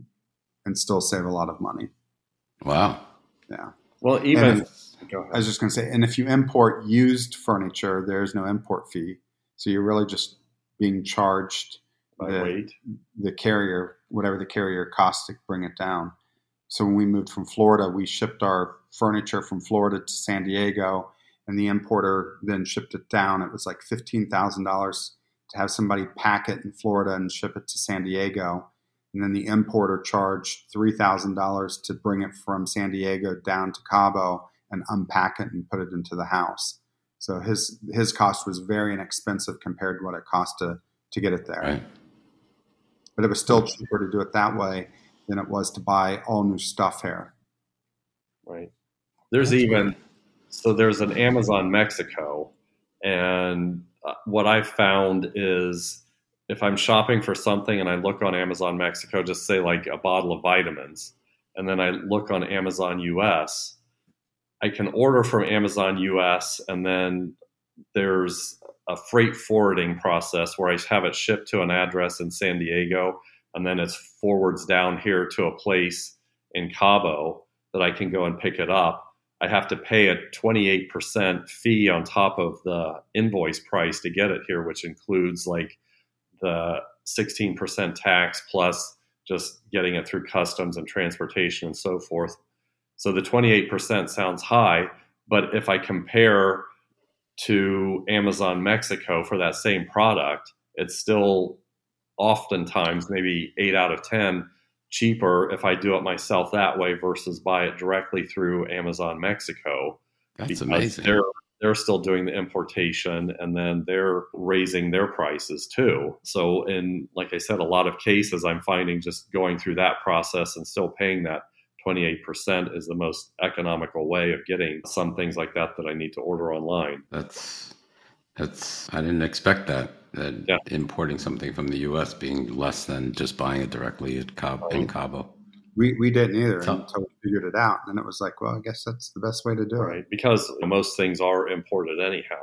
and still save a lot of money. Wow. Yeah. Well, even, if, I was just going to say, and if you import used furniture, there's no import fee. So you're really just being charged by the, weight, the carrier, whatever the carrier costs to bring it down. So when we moved from Florida, we shipped our furniture from Florida to San Diego, and the importer then shipped it down. It was like fifteen thousand dollars to have somebody pack it in Florida and ship it to San Diego. And then the importer charged three thousand dollars to bring it from San Diego down to Cabo and unpack it and put it into the house. So his his cost was very inexpensive compared to what it cost to, to get it there. Right. But it was still cheaper to do it that way than it was to buy all new stuff here. Right. There's That's even, weird. so there's an Amazon Mexico. And what I've found is if I'm shopping for something and I look on Amazon Mexico, just say like a bottle of vitamins, and then I look on Amazon U S, I can order from Amazon U S, and then there's a freight forwarding process where I have it shipped to an address in San Diego, and then it forwards down here to a place in Cabo that I can go and pick it up. I have to pay a twenty-eight percent fee on top of the invoice price to get it here, which includes like the sixteen percent tax plus just getting it through customs and transportation and so forth. So the twenty-eight percent sounds high, but if I compare to Amazon Mexico for that same product, it's still oftentimes maybe eight out of ten cheaper if I do it myself that way versus buy it directly through Amazon Mexico. That's amazing. They're, they're still doing the importation, and then they're raising their prices too. So in, like I said, a lot of cases I'm finding just going through that process and still paying that twenty-eight percent is the most economical way of getting some things like that that I need to order online. That's, that's, I didn't expect that, that yeah. importing something from the U S being less than just buying it directly at Cabo, in Cabo. We we didn't either so, until we figured it out. And it was like, well, I guess that's the best way to do right, it. Right, because most things are imported anyhow.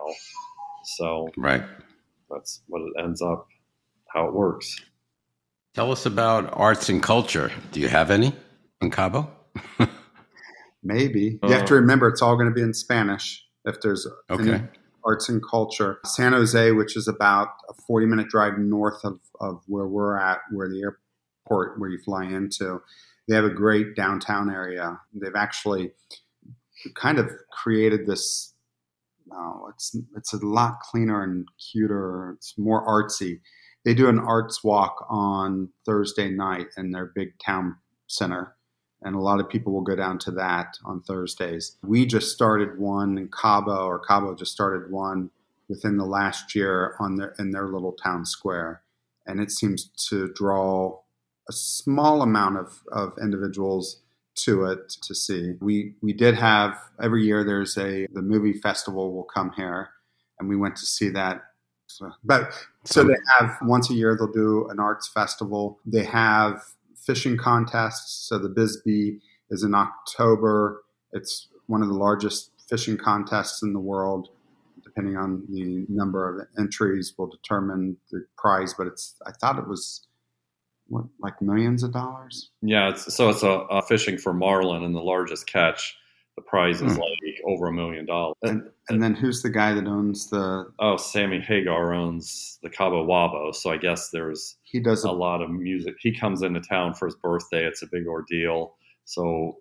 So right. that's what it ends up, how it works. Tell us about arts and culture. Do you have any in Cabo? Maybe. You uh, have to remember it's all going to be in Spanish if there's okay. any arts and culture. San Jose, which is about a forty minute drive north of, of where we're at, where the airport where you fly into, they have a great downtown area. They've actually kind of created this. Oh, it's it's a lot cleaner and cuter. It's more artsy. They do an arts walk on Thursday night in their big town center, and a lot of people will go down to that on Thursdays. We just started one in Cabo, or Cabo just started one within the last year on their in their little town square, and it seems to draw a small amount of, of individuals to it to see. We we did have every year there's a the movie festival will come here, and we went to see that. So, but so they have once a year they'll do an arts festival. They have fishing contests. So the Bisbee is in October. It's one of the largest fishing contests in the world. Depending on the number of entries, will determine the prize. But it's I thought it was what like millions of dollars. Yeah, it's, so it's a, a fishing for marlin, and the largest catch, the prize is mm. like over a million dollars. And, and then who's the guy that owns the? Oh, Sammy Hagar owns the Cabo Wabo. So I guess there's he does a, a lot of music. He comes into town for his birthday. It's a big ordeal. So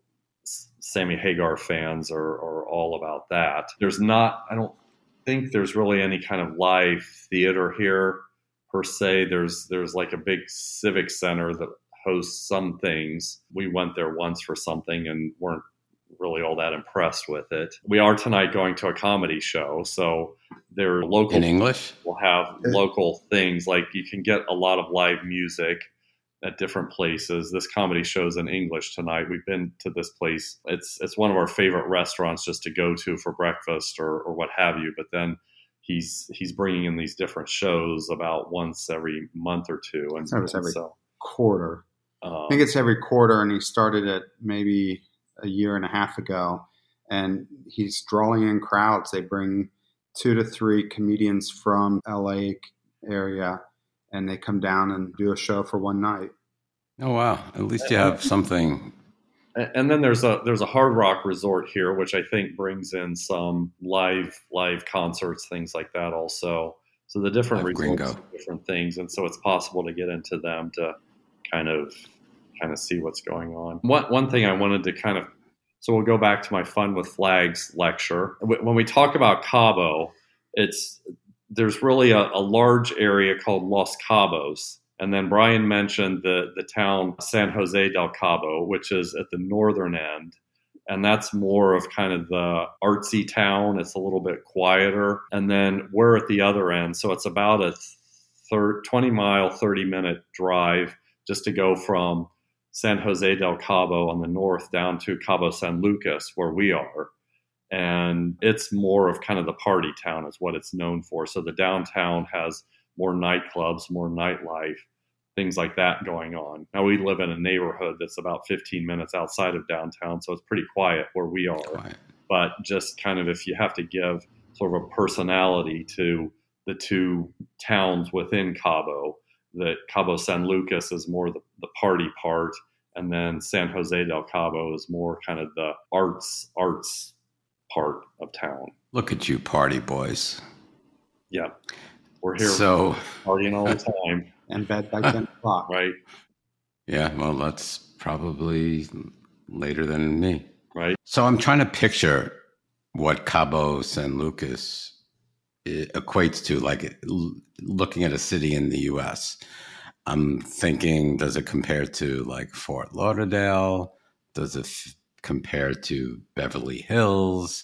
Sammy Hagar fans are, are all about that. There's not. I don't think there's really any kind of live theater here per se. There's there's like a big civic center that hosts some things. We went there once for something and weren't really all that impressed with it. We are tonight going to a comedy show, so they're local. In English? We'll have local things, like you can get a lot of live music at different places. This comedy show's in English tonight. We've been to this place. It's it's one of our favorite restaurants just to go to for breakfast or, or what have you. But then he's he's bringing in these different shows about once every month or two. And so it's every so, quarter. Um, I think it's every quarter, and he started it maybe a year and a half ago, and he's drawing in crowds. They bring two to three comedians from L A area, and they come down and do a show for one night. Oh wow! At least you have something. And then there's a there's a Hard Rock Resort here, which I think brings in some live live concerts, things like that also. So the different Live resorts, Gringo. different things, and so it's possible to get into them to kind of kind of see what's going on. One one thing I wanted to kind of so we'll go back to my Fun with Flags lecture. When we talk about Cabo, it's there's really a, a large area called Los Cabos. And then Brian mentioned the, the town San Jose del Cabo, which is at the northern end. And that's more of kind of the artsy town. It's a little bit quieter. And then we're at the other end. So it's about a third, twenty mile, thirty minute drive just to go from San Jose del Cabo on the north down to Cabo San Lucas, where we are. And it's more of kind of the party town is what it's known for. So the downtown has more nightclubs, more nightlife, things like that going on. Now we live in a neighborhood that's about fifteen minutes outside of downtown, so it's pretty quiet where we are. Quiet. But just kind of if you have to give sort of a personality to the two towns within Cabo, that Cabo San Lucas is more the, the party part, and then San Jose del Cabo is more kind of the arts arts part of town. Look at you, party boys. Yeah. We're here so, partying all the time. And bed by ten o'clock. Right. Yeah, well, that's probably later than me. Right. So I'm trying to picture what Cabo San Lucas equates to, like looking at a city in the U S. I'm thinking, does it compare to like Fort Lauderdale? Does it f- compare to Beverly Hills?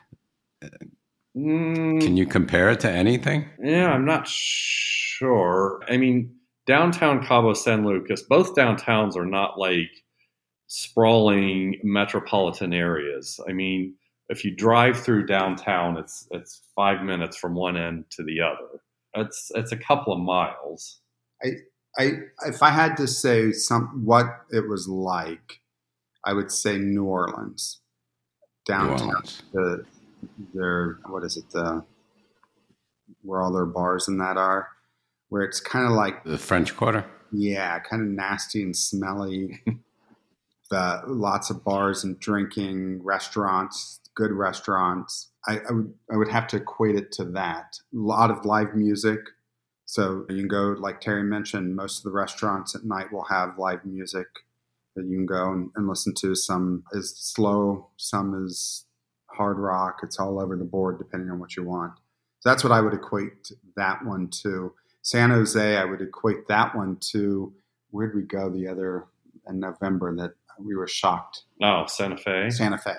Mm, Can you compare it to anything? yeah, I'm not sure. I mean, downtown Cabo San Lucas, both downtowns are not like sprawling metropolitan areas. I mean, if you drive through downtown, it's it's five minutes from one end to the other. It's it's a couple of miles. I, I, if I had to say some what it was like, I would say New Orleans, downtown. New Orleans. The, their what is it? The where all their bars and that are, where it's kind of like The French Quarter? yeah, kind of nasty and smelly. The lots of bars and drinking, restaurants, good restaurants. I, I would I would have to equate it to that. A lot of live music. So you can go, like Terry mentioned, most of the restaurants at night will have live music that you can go and, and listen to. Some is slow, some is hard rock. It's all over the board depending on what you want. So that's what I would equate that one to. San Jose, I would equate that one to, where'd we go the other in November that we were shocked? Oh, Santa Fe. Santa Fe.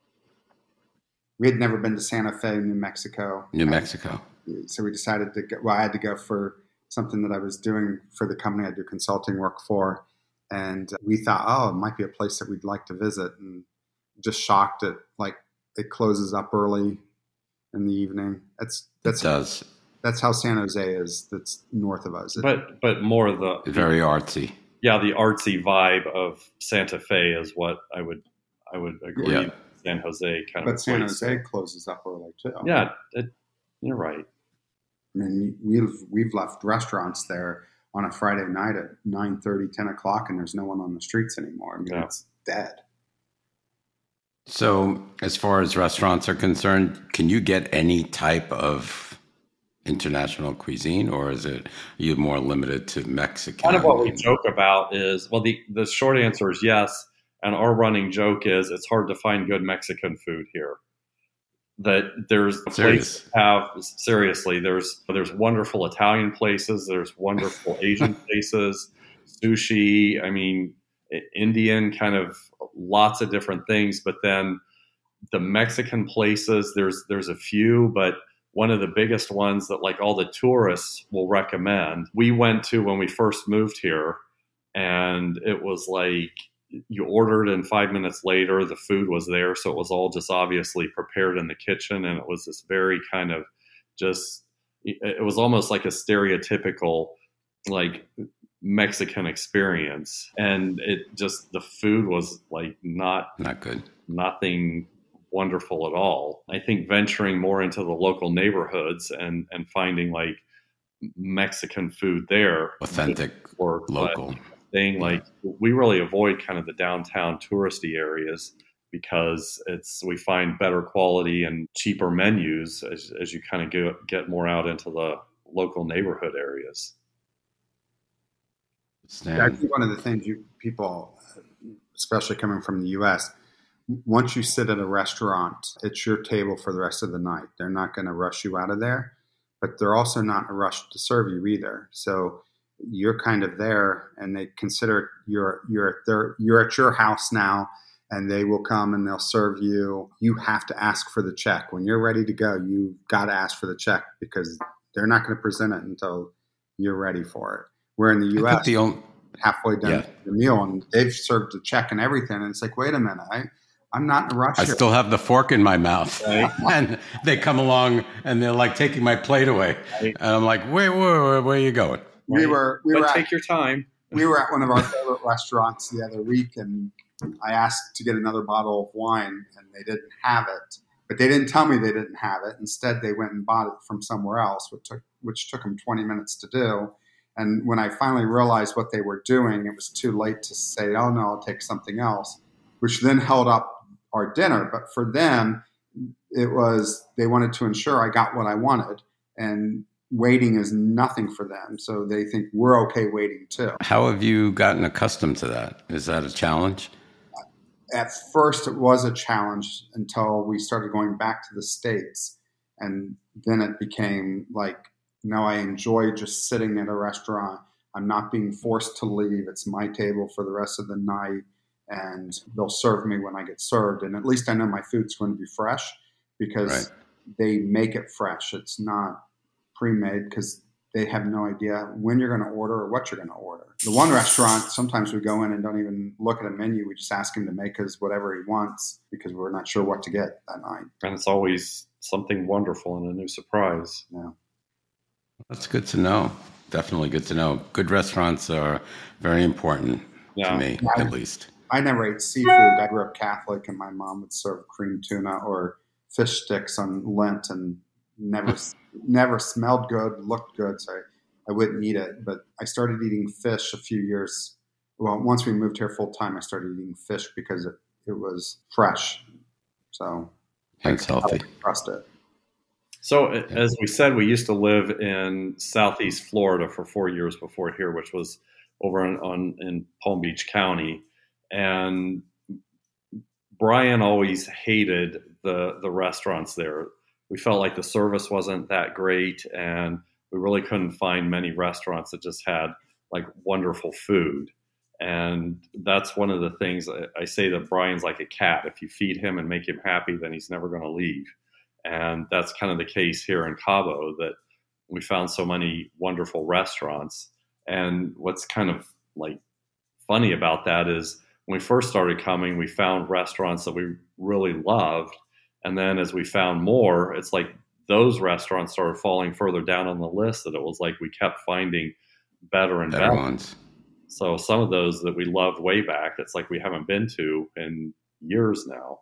We had never been to Santa Fe, New Mexico. New Mexico. So we decided to go, well, I had to go for something that I was doing for the company I do consulting work for. And we thought, oh, it might be a place that we'd like to visit. And just shocked at, like, it closes up early in the evening. That's, that's, it does. That's how San Jose is. That's north of us. It, but, but more the very artsy. Yeah. The artsy vibe of Santa Fe is what I would, I would agree. Yeah. San Jose kind but of. But San Jose closes up early too. Yeah. It, you're right. I mean, we've we've left restaurants there on a Friday night at nine thirty, ten o'clock, and there's no one on the streets anymore. I mean, yeah. It's dead. So as far as restaurants are concerned, can you get any type of international cuisine, or is it are you more limited to Mexican? Kind of what we joke about is, well, the, the short answer is yes. And our running joke is it's hard to find good Mexican food here. That there's places have seriously there's there's wonderful Italian places, there's wonderful Asian places, sushi, I mean Indian, kind of lots of different things. But then the Mexican places, there's there's a few, but one of the biggest ones that like all the tourists will recommend, we went to when we first moved here, and it was like you ordered and five minutes later the food was there. So it was all just obviously prepared in the kitchen. And it was this very kind of just, it was almost like a stereotypical like Mexican experience. And it just, the food was like not, not good, nothing wonderful at all. I think venturing more into the local neighborhoods and, and finding like Mexican food there. Authentic or local. Thing like we really avoid kind of the downtown touristy areas because it's we find better quality and cheaper menus as, as you kind of get, get more out into the local neighborhood areas. Yeah, I think one of the things you people, especially coming from the U S, once you sit at a restaurant, it's your table for the rest of the night. They're not going to rush you out of there, but they're also not in a rush to serve you either. So you're kind of there, and they consider you're you're there. You're at your house now, and they will come and they'll serve you. You have to ask for the check when you're ready to go. You've got to ask for the check because they're not going to present it until you're ready for it. Where in the U S, the only, halfway done yeah. the meal, and they've served the check and everything, and it's like, wait a minute, I I'm not in a rush. I here. still have the fork in my mouth, right? And they come along and they're like taking my plate away, right. And I'm like, wait, wait, wait, where are you going? We were, we but were take at, your time. We were at one of our favorite restaurants the other week, and I asked to get another bottle of wine, and they didn't have it. But they didn't tell me they didn't have it. Instead, they went and bought it from somewhere else, which took which took them twenty minutes to do. And when I finally realized what they were doing, it was too late to say, "Oh no, I'll take something else," which then held up our dinner. But for them, it was they wanted to ensure I got what I wanted, and waiting is nothing for them. So they think we're okay waiting too. How have you gotten accustomed to that? Is that a challenge? At first it was a challenge until we started going back to the States. And then it became like, no, I enjoy just sitting at a restaurant. I'm not being forced to leave. It's my table for the rest of the night. And they'll serve me when I get served. And at least I know my food's going to be fresh because right. they make it fresh. It's not pre-made because they have no idea when you're going to order or what you're going to order. The one restaurant, sometimes we go in and don't even look at a menu. We just ask him to make us whatever he wants because we're not sure what to get that night. And it's always something wonderful and a new surprise. Yeah. That's good to know. Definitely good to know. Good restaurants are very important yeah. to me, I, at least. I never ate seafood. I grew up Catholic, and my mom would serve cream tuna or fish sticks on Lent, and never never smelled good, looked good, so I, I wouldn't eat it. But I started eating fish a few years. Well, once we moved here full time, I started eating fish because it, it was fresh. So It's healthy. Trust it. So as we said, we used to live in Southeast Florida for four years before here, which was over on, on in Palm Beach County. And Brian always hated the, the restaurants there. We felt like the service wasn't that great, and we really couldn't find many restaurants that just had like wonderful food. And that's one of the things I, I say that Brian's like a cat. If you feed him and make him happy, then he's never going to leave. And that's kind of the case here in Cabo, that we found so many wonderful restaurants. And what's kind of like funny about that is when we first started coming, we found restaurants that we really loved. And then as we found more, it's like those restaurants started falling further down on the list, that it was like we kept finding better and better, better ones. So some of those that we loved way back, it's like we haven't been to in years now.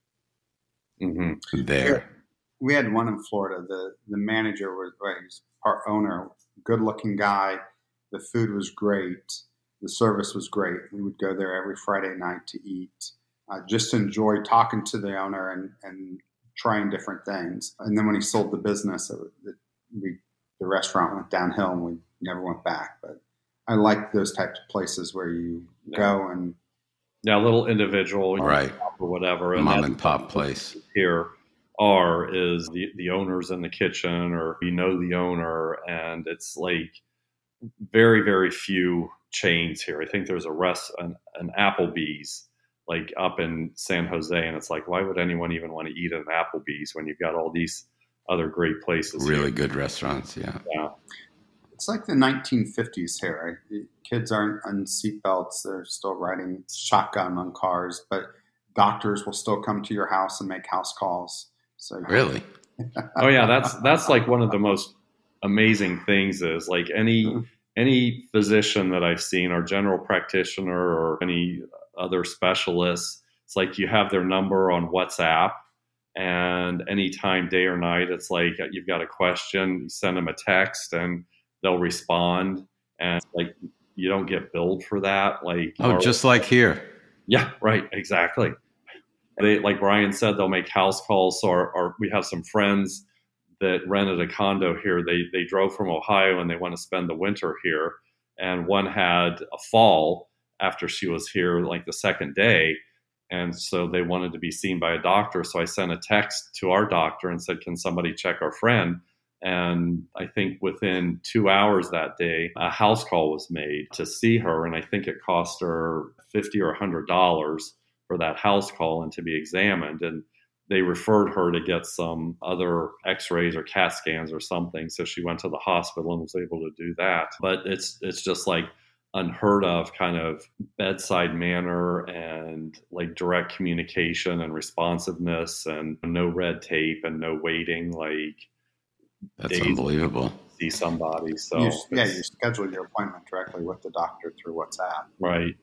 Mm-hmm. There. We had one in Florida. The the manager was, well, he's our owner, good looking guy. The food was great. The service was great. We would go there every Friday night to eat. Uh, just enjoy talking to the owner and, and trying different things. And then when he sold the business, it, it, we the restaurant went downhill and we never went back. But I like those types of places where you yeah. go and yeah, a little individual, right, or whatever, and mom and pop place here are is the the owners in the kitchen, or you know the owner, and it's like very very few chains here. I think there's a rest an, an Applebee's like up in San Jose, and it's like, why would anyone even want to eat at an Applebee's when you've got all these other great places? Really here? Good restaurants, yeah. Yeah. It's like the nineteen fifties here. Right? Kids aren't on seatbelts. They're still riding shotgun on cars, but doctors will still come to your house and make house calls. So really? Oh yeah, that's that's like one of the most amazing things is like any mm-hmm. any physician that I've seen, or general practitioner, or any other specialists, it's like you have their number on WhatsApp, and anytime, day or night, it's like you've got a question, you send them a text and they'll respond, and like you don't get billed for that. Like oh, or, just like here. Yeah, right, exactly. They, like Brian said, they'll make house calls. So our, our, we have some friends that rented a condo here. They they drove from Ohio and they want to spend the winter here. And one had a fall after she was here, like the second day. And so they wanted to be seen by a doctor. So I sent a text to our doctor and said, can somebody check our friend? And I think within two hours that day, a house call was made to see her. And I think it cost her fifty dollars or one hundred dollars for that house call and to be examined. And they referred her to get some other x-rays or CAT scans or something. So she went to the hospital and was able to do that. But it's it's just like unheard of kind of bedside manner and like direct communication and responsiveness and no red tape and no waiting. Like that's unbelievable. See somebody. So you, yeah, you schedule your appointment directly with the doctor through WhatsApp. Right.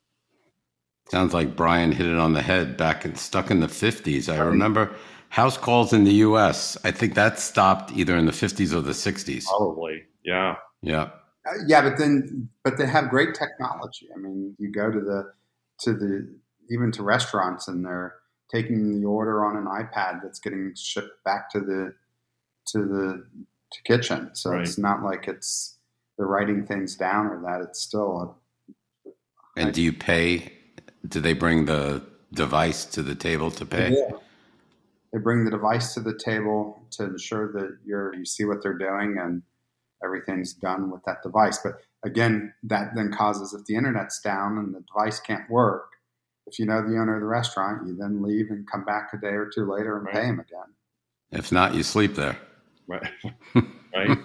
Sounds like Brian hit it on the head back in stuck in the fifties. I remember house calls in the U S. I think that stopped either in the fifties or the sixties. Probably. Yeah. Yeah. Uh, yeah, but then, but they have great technology. I mean, you go to the, to the, even to restaurants, and they're taking the order on an iPad that's getting shipped back to the, to the to kitchen. So right. It's not like it's they're writing things down or that. It's still a. And do you pay? Do they bring the device to the table to pay? Yeah. They bring the device to the table to ensure that you're you see what they're doing and everything's done with that device. But again, that then causes, if the internet's down and the device can't work, if you know the owner of the restaurant, you then leave and come back a day or two later and right. pay him again. If not, you sleep there. Right. Right.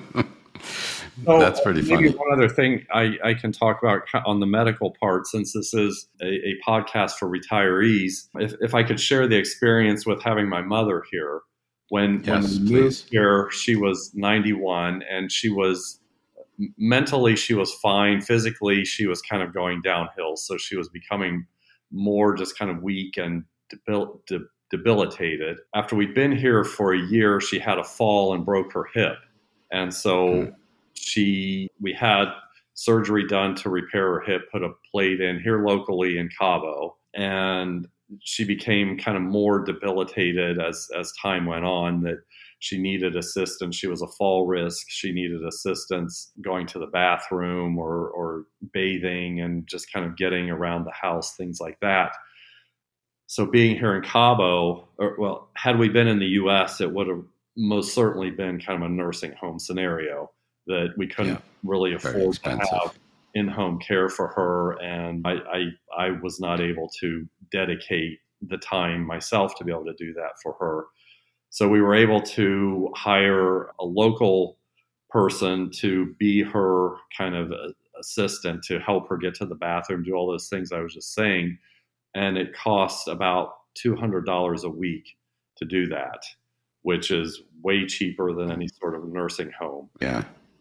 So, that's pretty maybe funny. One other thing I, I can talk about on the medical part, since this is a, a podcast for retirees, if, if I could share the experience with having my mother here. When, yes, when we moved here, she was ninety-one, and she was mentally, she was fine. Physically, she was kind of going downhill. So she was becoming more just kind of weak and debil- de- debilitated. After we'd been here for a year, she had a fall and broke her hip. And so mm. she, we had surgery done to repair her hip, put a plate in here locally in Cabo. And she became kind of more debilitated as, as time went on, that she needed assistance. She was a fall risk. She needed assistance going to the bathroom or, or bathing and just kind of getting around the house, things like that. So being here in Cabo, or, well, had we been in the U S, it would have most certainly been kind of a nursing home scenario that we couldn't yeah, really afford to have in-home care for her. And I, I, I was not able to dedicate the time myself to be able to do that for her. So we were able to hire a local person to be her kind of assistant, to help her get to the bathroom, do all those things I was just saying. And it costs about two hundred dollars a week to do that, which is way cheaper than any sort of nursing home. Yeah.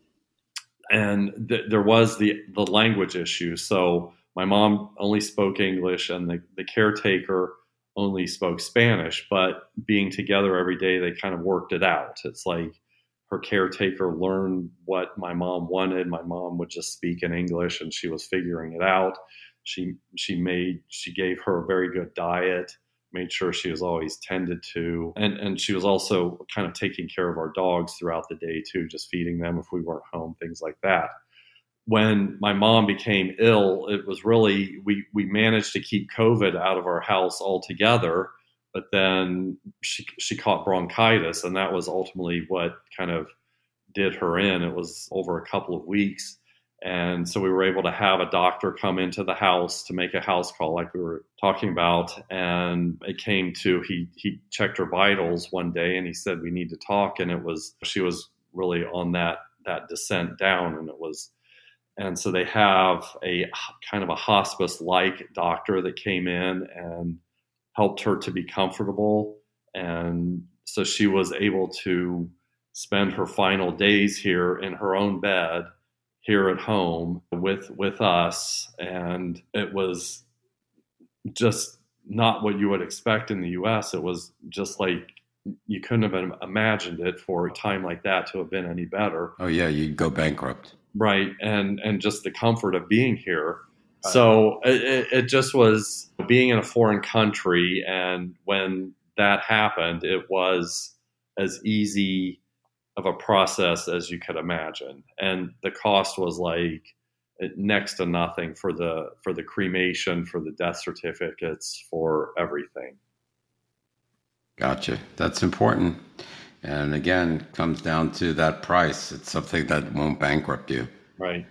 And th- there was the, the language issue. So my mom only spoke English and the, the caretaker only spoke Spanish, but being together every day, they kind of worked it out. It's like her caretaker learned what my mom wanted. My mom would just speak in English and she was figuring it out. She, she made, she gave her a very good diet, made sure she was always tended to. And, and she was also kind of taking care of our dogs throughout the day too, just feeding them if we weren't home, things like that. When my mom became ill, it was really, we, we managed to keep COVID out of our house altogether, but then she, she caught bronchitis, and that was ultimately what kind of did her in. It was over a couple of weeks. And so we were able to have a doctor come into the house to make a house call like we were talking about. And it came to, he, he checked her vitals one day and he said, we need to talk. And it was, she was really on that, that descent down. And it was, and so they have a kind of a hospice-like doctor that came in and helped her to be comfortable. And so she was able to spend her final days here in her own bed, here at home with with us. And it was just not what you would expect in the U S. It was just like, you couldn't have imagined it for a time like that to have been any better. Oh yeah, you'd go bankrupt. Right. And and just the comfort of being here. Right. So it, it just was being in a foreign country. And when that happened, it was as easy of a process as you could imagine. And the cost was like next to nothing for the for the cremation, for the death certificates, for everything. Gotcha. That's important. And again, comes down to that price. It's something that won't bankrupt you. Right.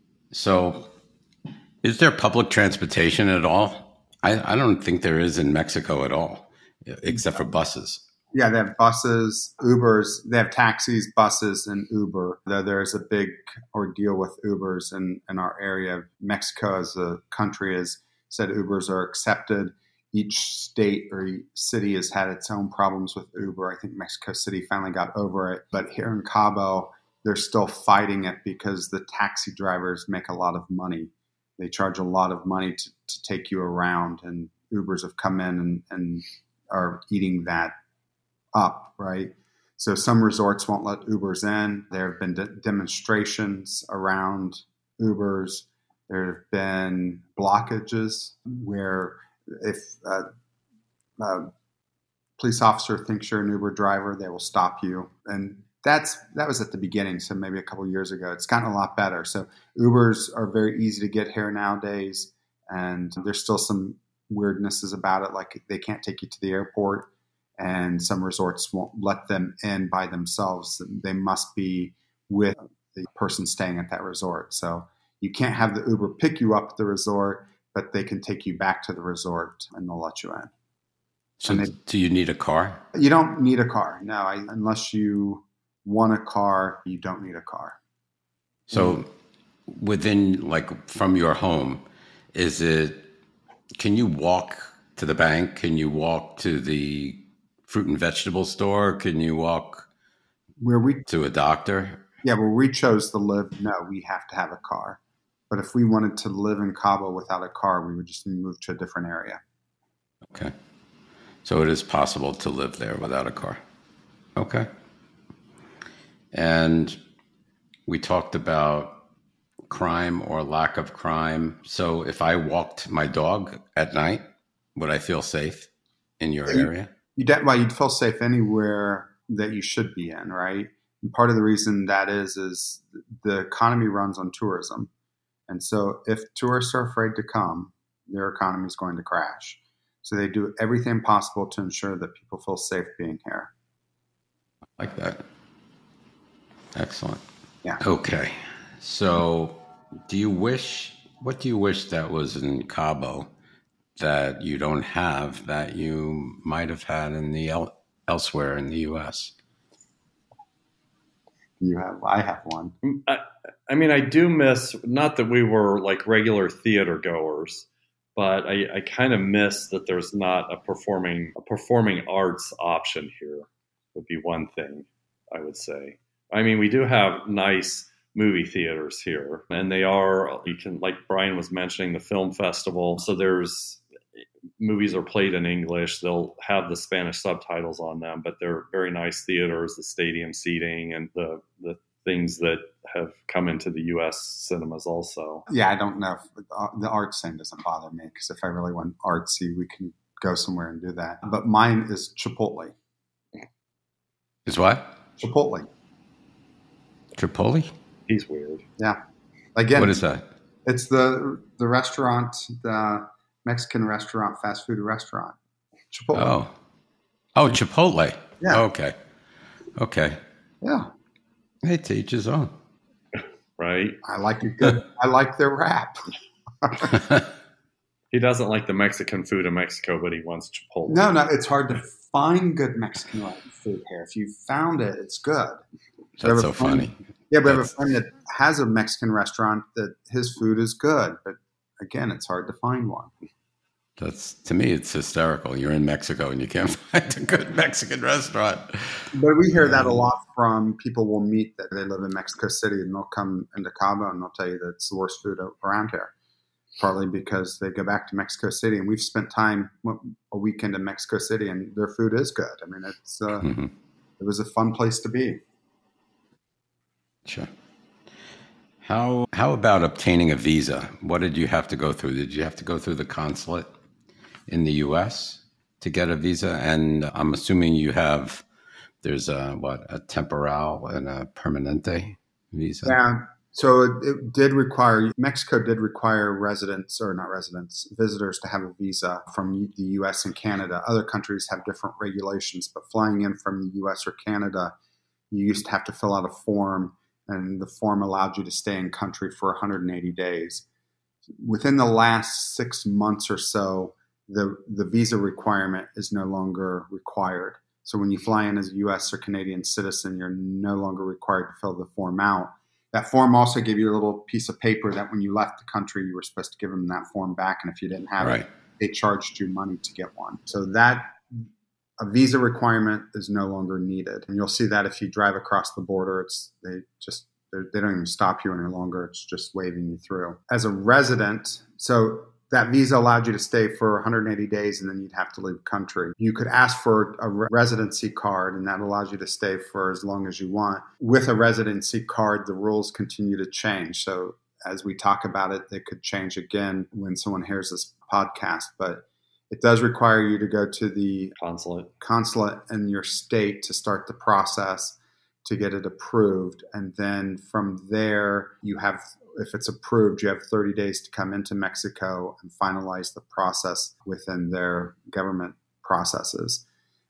So is there public transportation at all? I, I don't think there is in Mexico at all, except for buses. Yeah, they have buses, Ubers. They have taxis, buses, and Uber. Though there's a big ordeal with Ubers in, in our area. Mexico as a country has said Ubers are accepted. Each state or city has had its own problems with Uber. I think Mexico City finally got over it. But here in Cabo, they're still fighting it because the taxi drivers make a lot of money. They charge a lot of money to, to take you around. And Ubers have come in and, and are eating that up, right? So some resorts won't let Ubers in. There have been de- demonstrations around Ubers. There have been blockages where if a, a police officer thinks you're an Uber driver, they will stop you. And that's that was at the beginning, so maybe a couple of years ago. It's gotten a lot better. So Ubers are very easy to get here nowadays, and there's still some weirdnesses about it, like they can't take you to the airport, and some resorts won't let them in by themselves. They must be with the person staying at that resort. So you can't have the Uber pick you up at the resort, but they can take you back to the resort and they'll let you in. So they, do you need a car? You don't need a car. No, I, unless you want a car, you don't need a car. So within, like from your home, is it, can you walk to the bank? Can you walk to the fruit and vegetable store? Can you walk where we to a doctor? Yeah, where we chose to live, no, we have to have a car. But if we wanted to live in Cabo without a car, we would just move to a different area. Okay. So it is possible to live there without a car. Okay. And we talked about crime or lack of crime. So if I walked my dog at night, Would I feel safe in your You, area? you de- well, you'd feel safe anywhere that you should be in, right? And part of the reason that is is the economy runs on tourism, and so if tourists are afraid to come, their economy is going to crash. So they do everything possible to ensure that people feel safe being here. Like that. Excellent. Yeah. Okay. So do you wish, what do you wish that was in Cabo that you don't have that you might have had in the el- elsewhere in the U S? You have, I have one. I, I mean, I do miss, not that we were like regular theater goers, but I, I kind of miss that there's not a performing a performing arts option here. Would be one thing I would say. I mean, we do have nice movie theaters here, and they are, you can, like Brian was mentioning, the film festival. So there's, movies are played in English. They'll have the Spanish subtitles on them, but they're very nice theaters, the stadium seating and the, the things that have come into the U S cinemas also. Yeah, I don't know if the arts thing doesn't bother me, because if I really want artsy, we can go somewhere and do that. But mine is Chipotle. Is what? Chipotle. Chipotle? He's weird. Yeah. Again, What is that? it's the the restaurant, the Mexican restaurant, fast food restaurant. Chipotle. Oh. Oh, Chipotle. Yeah. Okay. Okay. Yeah. Hey, to each his own. Right? I like it good. I like their wrap. He doesn't like the Mexican food in Mexico, but he wants Chipotle. No, no, it's hard to find good Mexican food here. If you found it, it's good. That's so friend, funny. Yeah, but I have a That's- friend that has a Mexican restaurant that his food is good, but again, it's hard to find one. That's, to me, it's hysterical. You're in Mexico and you can't find a good Mexican restaurant. But we hear that a lot from people we'll meet that they live in Mexico City, and they'll come into Cabo and they'll tell you that it's the worst food around here. Partly because they go back to Mexico City, and we've spent time a weekend in Mexico City, and their food is good. I mean, it's uh, Mm-hmm. it was a fun place to be. Sure. How how about obtaining a visa? What did you have to go through? Did you have to go through the consulate in the U S to get a visa? And I'm assuming you have, there's a, what, a temporal and a permanente visa? Yeah. So it, it did require, Mexico did require residents, or not residents, visitors to have a visa from the U S and Canada. Other countries have different regulations, but flying in from the U S or Canada, you used to have to fill out a form, and the form allowed you to stay in country for one hundred eighty days. Within the last six months or so, the, the visa requirement is no longer required. So when you fly in as a U S or Canadian citizen, you're no longer required to fill the form out. That form also gave you a little piece of paper that when you left the country, you were supposed to give them that form back. And if you didn't have Right. it, they charged you money to get one. So that a visa requirement is no longer needed. And you'll see that if you drive across the border, it's they just they don't even stop you any longer. It's just waving you through. As a resident, so that visa allowed you to stay for one hundred eighty days, and then you'd have to leave country. You could ask for a residency card, and that allows you to stay for as long as you want. With a residency card, the rules continue to change. So as we talk about it, they could change again when someone hears this podcast. But it does require you to go to the Consulate. consulate in your state to start the process to get it approved. And then from there, you have, if it's approved, you have thirty days to come into Mexico and finalize the process within their government processes.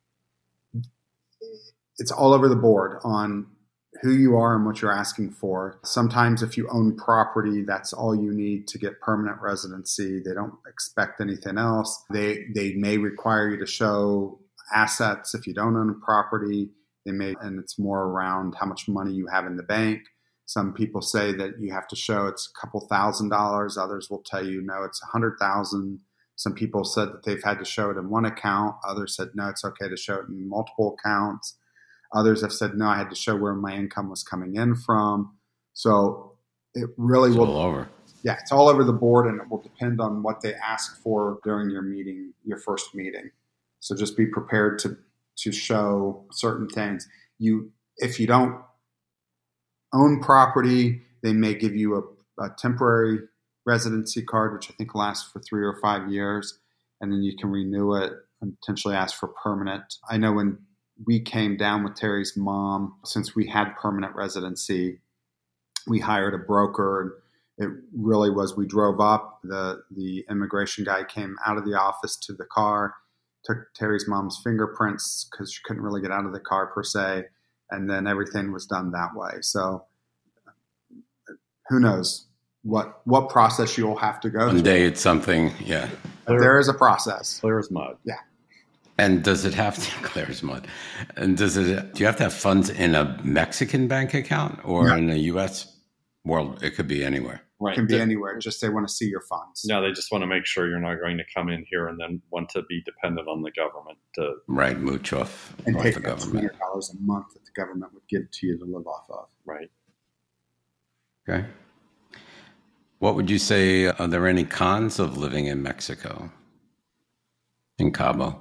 It's all over the board on who you are and what you're asking for. Sometimes if you own property, that's all you need to get permanent residency. They don't expect anything else. They they may require you to show assets if you don't own a property. They may, and it's more around how much money you have in the bank. Some people say that you have to show it's a couple thousand dollars. Others will tell you, no, it's a hundred thousand. Some people said that they've had to show it in one account. Others said, no, it's okay to show it in multiple accounts. Others have said, no, I had to show where my income was coming in from. So it really It's will. all over. Yeah, it's all over the board, and it will depend on what they ask for during your meeting, your first meeting. So just be prepared to to show certain things. You, if you don't own property, they may give you a, a temporary residency card, which I think lasts for three or five years. and then you can renew it and potentially ask for permanent. I know when we came down with Terry's mom, since we had permanent residency, we hired a broker. And it really was, we drove up, the, the immigration guy came out of the office to the car, took Terry's mom's fingerprints because she couldn't really get out of the car per se. And then everything was done that way. So who knows what, what process you'll have to go One through. day it's something, yeah. But there is a process. Clear as mud. Yeah. And does it have to clear as mud? And does it? Do you have to have funds in a Mexican bank account or No. in a U S? Well, it could be anywhere. Right. It can be The- anywhere. Just they want to see your funds. No, they just want to make sure you're not going to come in here and then want to be dependent on the government to Right, mooch off, And off take the that two government. hundred dollars a month that the government would give to you to live off of. right. Okay. What would you say? Are there any cons of living in Mexico? In Cabo?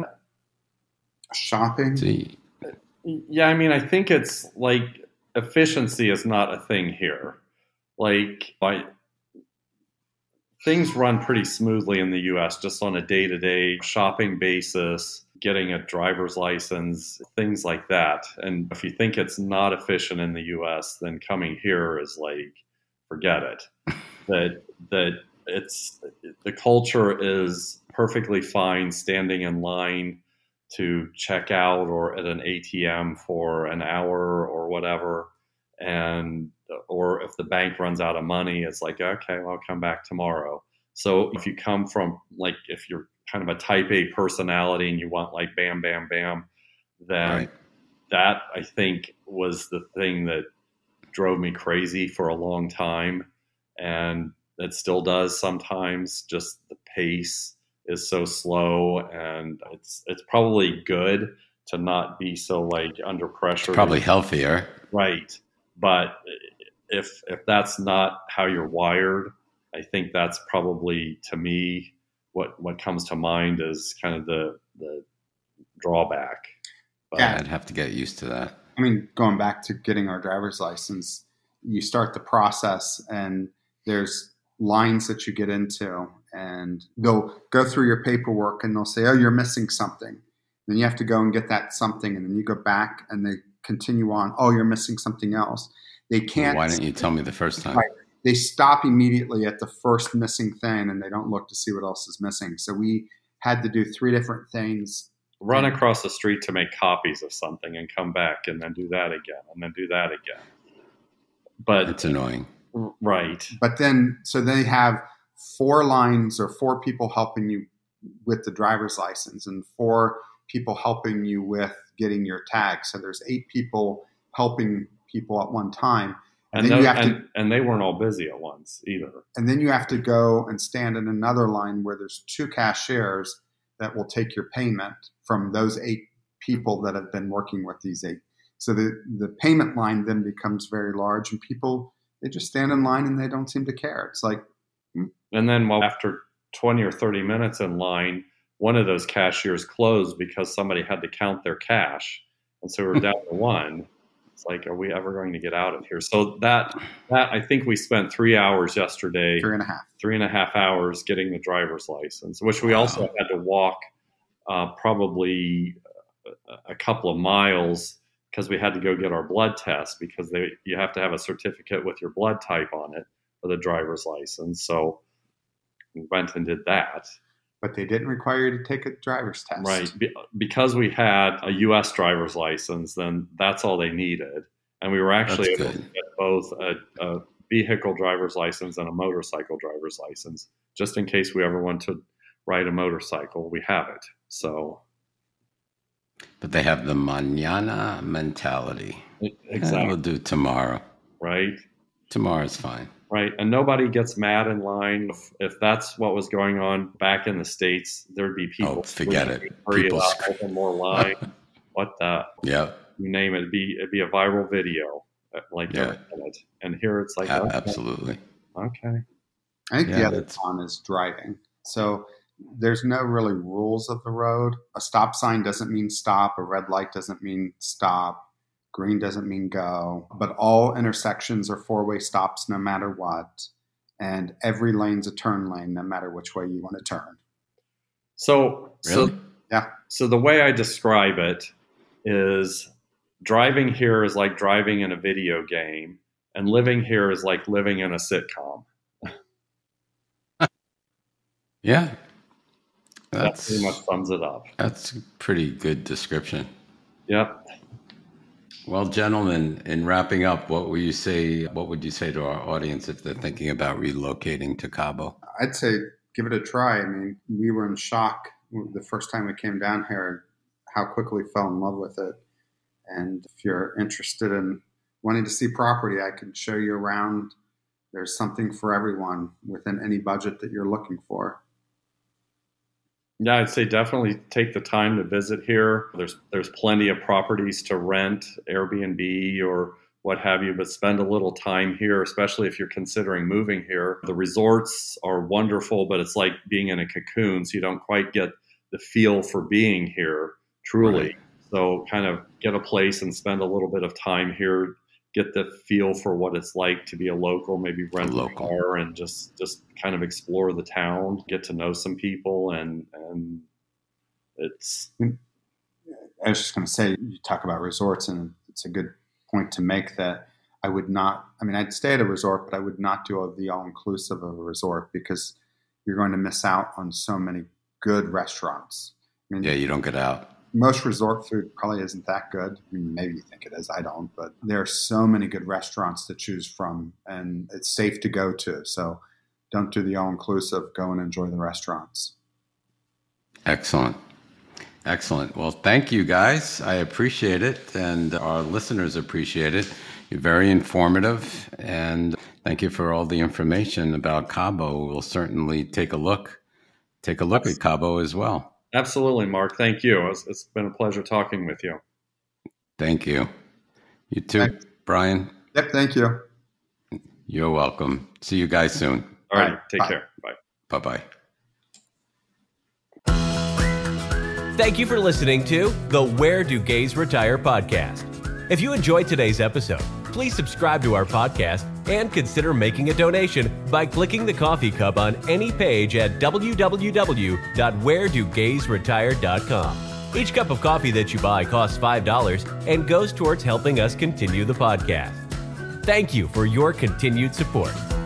Shopping. See, Yeah, I mean, I think it's like efficiency is not a thing here. Like, I, things run pretty smoothly in the U S just on a day-to-day shopping basis, getting a driver's license, things like that. And if you think it's not efficient in the U S, then coming here is like, forget it. that that it's the culture is perfectly fine standing in line to check out or at an A T M for an hour or whatever. And, or if the bank runs out of money, it's like, okay, well, I'll come back tomorrow. So if you come from like, if you're kind of a type A personality and you want like bam, bam, bam, then right. that I think was the thing that drove me crazy for a long time. And it still does sometimes. Just the pace is so slow, and it's it's probably good to not be so like under pressure. Probably healthier. Right. But if if that's not how you're wired, I think that's probably, to me, what what comes to mind is kind of the the drawback. But, Yeah, I'd have to get used to that. I mean, going back to getting our driver's license, you start the process and there's lines that you get into, and they'll go through your paperwork and they'll say, oh, you're missing something. Then you have to go and get that something, and then you go back and they continue on. Oh, you're missing something else. They can't. Why didn't you tell me the first time? Right. They stop immediately at the first missing thing, and they don't look to see what else is missing. So we had to do three different things. run across the street to make copies of something and come back and then do that again and then do that again. But It's annoying. right. But then, so they have four lines or four people helping you with the driver's license and four people helping you with getting your tag. So there's eight people helping people at one time. And, And, then no, you have and, to, and they weren't all busy at once either. and then you have to go and stand in another line where there's two cashiers that will take your payment from those eight people that have been working with these eight. So the, the payment line then becomes very large, and people, they just stand in line and they don't seem to care. It's like, And then well, after twenty or thirty minutes in line, one of those cashiers closed because somebody had to count their cash. And so we're down to one. It's like, are we ever going to get out of here? So that, that I think we spent three hours yesterday, three and a half. three and a half hours getting the driver's license, which we Wow. also had to walk uh, probably a, a couple of miles because we had to go get our blood test, because they, you have to have a certificate with your blood type on it for the driver's license. So we went and did that. But they didn't require you to take a driver's test. Right. Be- because we had a U S driver's license, then that's all they needed. And we were actually That's able good. to get both a, a vehicle driver's license and a motorcycle driver's license, just in case we ever want to ride a motorcycle. We have it. So But they have the mañana mentality. Eh, exactly. we'll do tomorrow. Right. Tomorrow's fine. Right. And nobody gets mad in line. If, if that's what was going on back in the States, there'd be people. Oh, forget it. Hurry People it up, scream. open more line. What the? Yep. You name it. It'd be, it'd be a viral video. Like, Yeah. every minute. And here it's like, A- okay. Absolutely. okay. I think Yeah, the other that's- con is driving. So there's no really rules of the road. A stop sign doesn't mean stop. A red light doesn't mean stop. Green doesn't mean go. But all intersections are four-way stops no matter what. And every lane's a turn lane no matter which way you want to turn. So, Really? so Yeah. So the way I describe it is driving here is like driving in a video game, and living here is like living in a sitcom. Yeah. That That's pretty much sums it up. that's a pretty good description. Yep. Well, gentlemen, in wrapping up, what would you say what would you say to our audience if they're thinking about relocating to Cabo? I'd say give it a try. I mean, we were in shock the first time we came down here, how quickly we fell in love with it. And if you're interested in wanting to see property, I can show you around. There's something for everyone within any budget that you're looking for. Yeah, I'd say definitely take the time to visit here. There's there's plenty of properties to rent, Airbnb or what have you, but spend a little time here, especially if you're considering moving here. The resorts are wonderful, but it's like being in a cocoon, so you don't quite get the feel for being here, truly. Right. So kind of get a place and spend a little bit of time here, get the feel for what it's like to be a local, maybe rent a, local. a car and just, just kind of explore the town, get to know some people, and and it's... I was just going to say, you talk about resorts, and it's a good point to make that I would not, I mean, I'd stay at a resort, but I would not do the all-inclusive of a resort because you're going to miss out on so many good restaurants. I mean, Yeah, you don't get out. most resort food probably isn't that good. I mean, maybe you think it is. I don't. But there are so many good restaurants to choose from, and it's safe to go to. So don't do the all-inclusive. Go and enjoy the restaurants. Excellent. Excellent. Well, thank you, guys. I appreciate it, and our listeners appreciate it. You're very informative, and thank you for all the information about Cabo. We'll certainly take a look, take a look at Cabo as well. Absolutely, Mark. Thank you. It's, it's been a pleasure talking with you. Thank you. You too, Thanks. Brian. Yep. Thank you. You're welcome. See you guys soon. All right. Bye. Take Bye. care. Bye. Bye-bye. Thank you for listening to the Where Do Gays Retire podcast. If you enjoyed today's episode, please subscribe to our podcast and consider making a donation by clicking the coffee cup on any page at w w w dot where do gays retire dot com. Each cup of coffee that you buy costs five dollars and goes towards helping us continue the podcast. Thank you for your continued support.